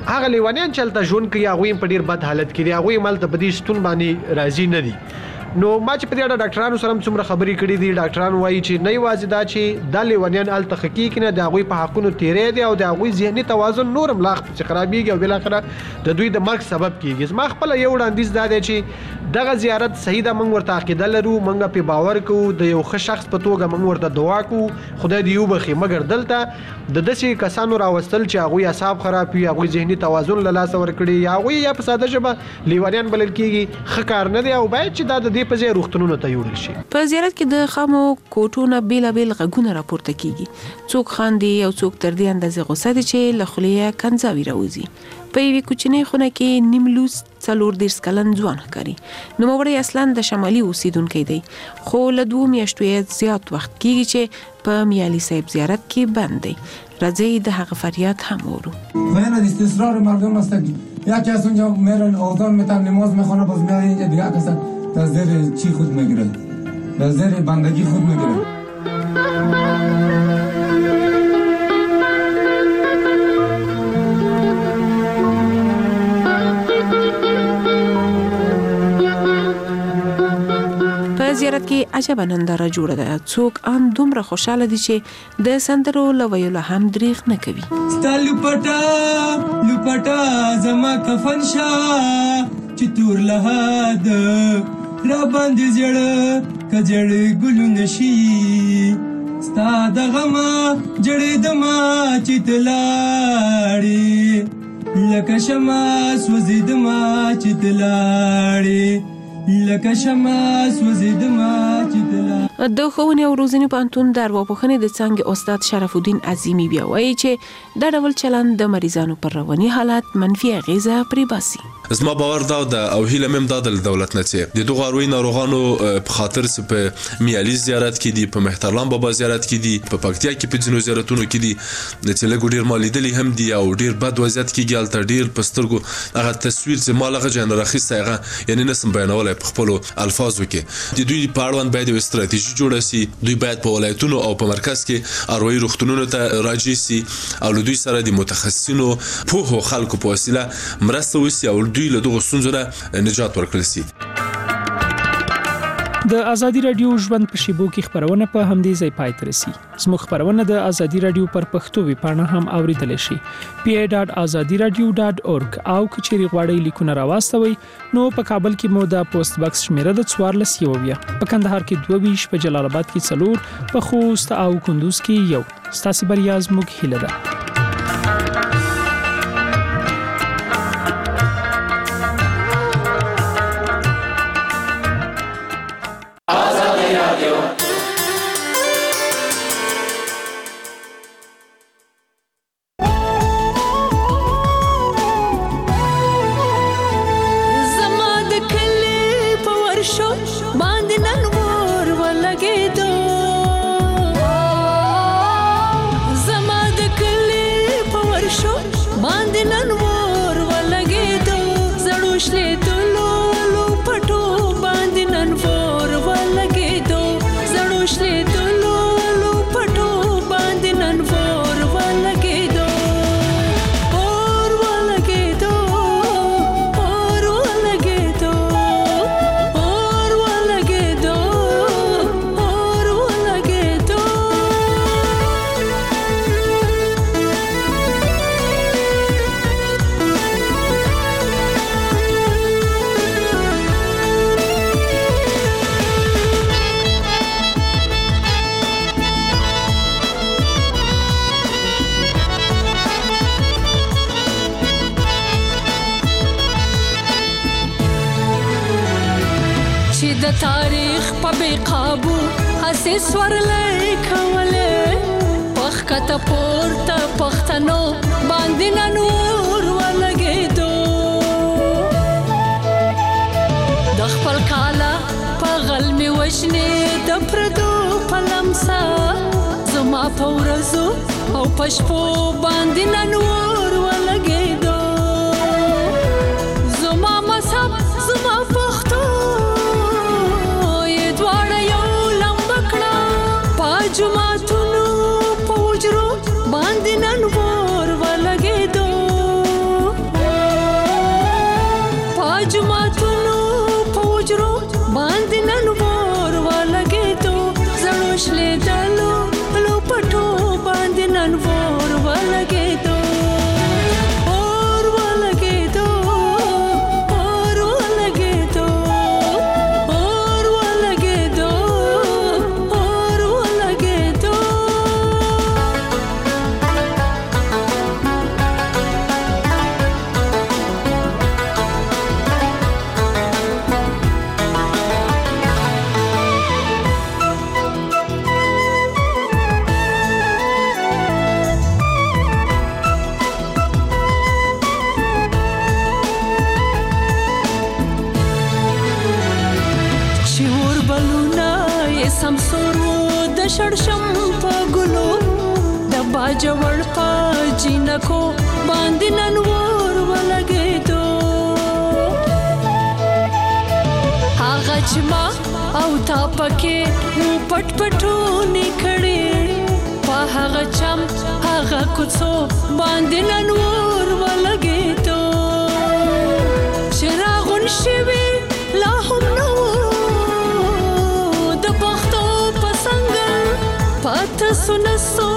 هغه لیوانیان چلته ژوند کوي هغه په ډیر بد حالت کې دي هغه مل ته بدی ستون باندې راضي نه دي نو ما چې په دې اړه ډاکټرانو سره څومره خبرې کړې دي ډاکټران وایي چې نه یوازې دا چې د لیوانیان ال تحقیق نه د هغه په حقونو تیرې دي او د هغه ذهني توازن نورم لاخ چې خرابېږي او بل اخره د دوی د مرګ سبب کیږي ما خپل یو وړاندیز دا دی چې دغه زیارت صحیح ده موږ ورته عقیده لرو موږ په باور کوو د یو ښه شخص په توګه موږ ورته دعا کوو خدای دې وبخي مګر دلته د دسي کسانو راوستل چې هغه اعصاب خراب وي هغه ذهني توازن له لاس ورکړي یا هغه یا په ساده ژبه لیوانیان بلل کیږي ښه کار نه دی او باید چې دا د دې په ځای روغتونونو ته یوړل شي په زیارت کې د خامو کوټونو بیلابل غږونه راپورته کیږي څوک خاندي او څوک تر دې اندازې غوسه دي چې له خلیه کنځاوي راوځي په یوې کوچنۍ خونه کې نیملوس څلور دیرش کلن ځوان ښکاري نوموړی اصلا د شمالي اوسیدونکی دی خو له دوه میاشتو یې زیات وخت کیږي چې په میالي صاحب زیارت کې بند دی راځي د هغه فریاد هم اورو وین از استثرار مردم است یا کس اونجا میرن آذان میتن نماز میخونه باز میاد اینجا دیگه کس در زیر چی خود میگیره در زیر بندگی خود میگیره زیارت کې عجبه ننداره جوړه ده څوک ان دومره خوشاله دي چې د سندرو لویلو هم دریغ نه کوي ستالو پټا لپټا زما کفن شا چې تور له د را باندې جړ کجړ ګلو نشي ستا د غما جړې د ما چې تلاړي لکه شمع سوځې د ما چې تلاړي لکه شمع سوځې د ما چې تلاړي د ښوونې او روزنې پوهنتون د ارواپوهنې د څانګې استاد شرف الدین عظیمي بیا وایي چې دا ډول چلند د مریضانو پر رواني حالت منفي اغیزه پرې باسي زما باور دا د او هیله مم د دولت نه چې د دوه غاروي ناروغانو په خاطر په میالي زیارت کې دي په محترم بابا زیارت کې دي په پکتیا کې په جنو زیارتونو کې دي چې له ګډیر مالی دلی هم دي او ډیر بد وضعیت کې ګال تر ډیر پسترګو هغه تصویر چې مالغه جن راخیسته هغه یعنی نسم بیانول په خپل الفاظو کې د دوی په اړوند باید یو ستراتیژي جوړه سي دوی باید په ولایتونو او په مرکز کې اروي روغتونونو ته راځي سي او دوی سره د متخصصینو په خلکو په وسیله مرسته وسی او دوی له دغه ستونزو نجات ورکړل سي د ازادي رادیو ژوند په شیبو کې خبرونه په همدې ځای پای ته رسي زموږ خبرونه د ازادي رادیو پر پښتو وی پاڼه هم اوریدل شي پی ای ډاټ ازادي رادیو ډاټ اورګ او کچېری غواړی لیکونه راوستوي نو په کابل کې مو د پوسټ باکس شمیره د څوارلس یو بیا په کندهار کې دوه ویش په جلال آباد کې څلور په خوست او کندوز کې یو ستاسو بریا زموږ هیله ده تاریخ په بے قابو هسې سورلې کولې پخ کته پورته پښتنو باندې نور ولګېدو د خپل کاله په غلمي وشنې د پردو په لمسا زما په ورځو او پشپو باندې نور ولګېدو زما مذهب زما پښتو جمعتونو پوجرو باندې نن ور ولګېدو جوړ په جنکو باندې نن ور ولګېدو هغه چې ما او تا پکې و پټ پټونې کړې په هغه چم هغه کوڅو باندې نن ور ولګېدو چراغون شوي لا هم نو د پښتو په څنګه پاته سونه سو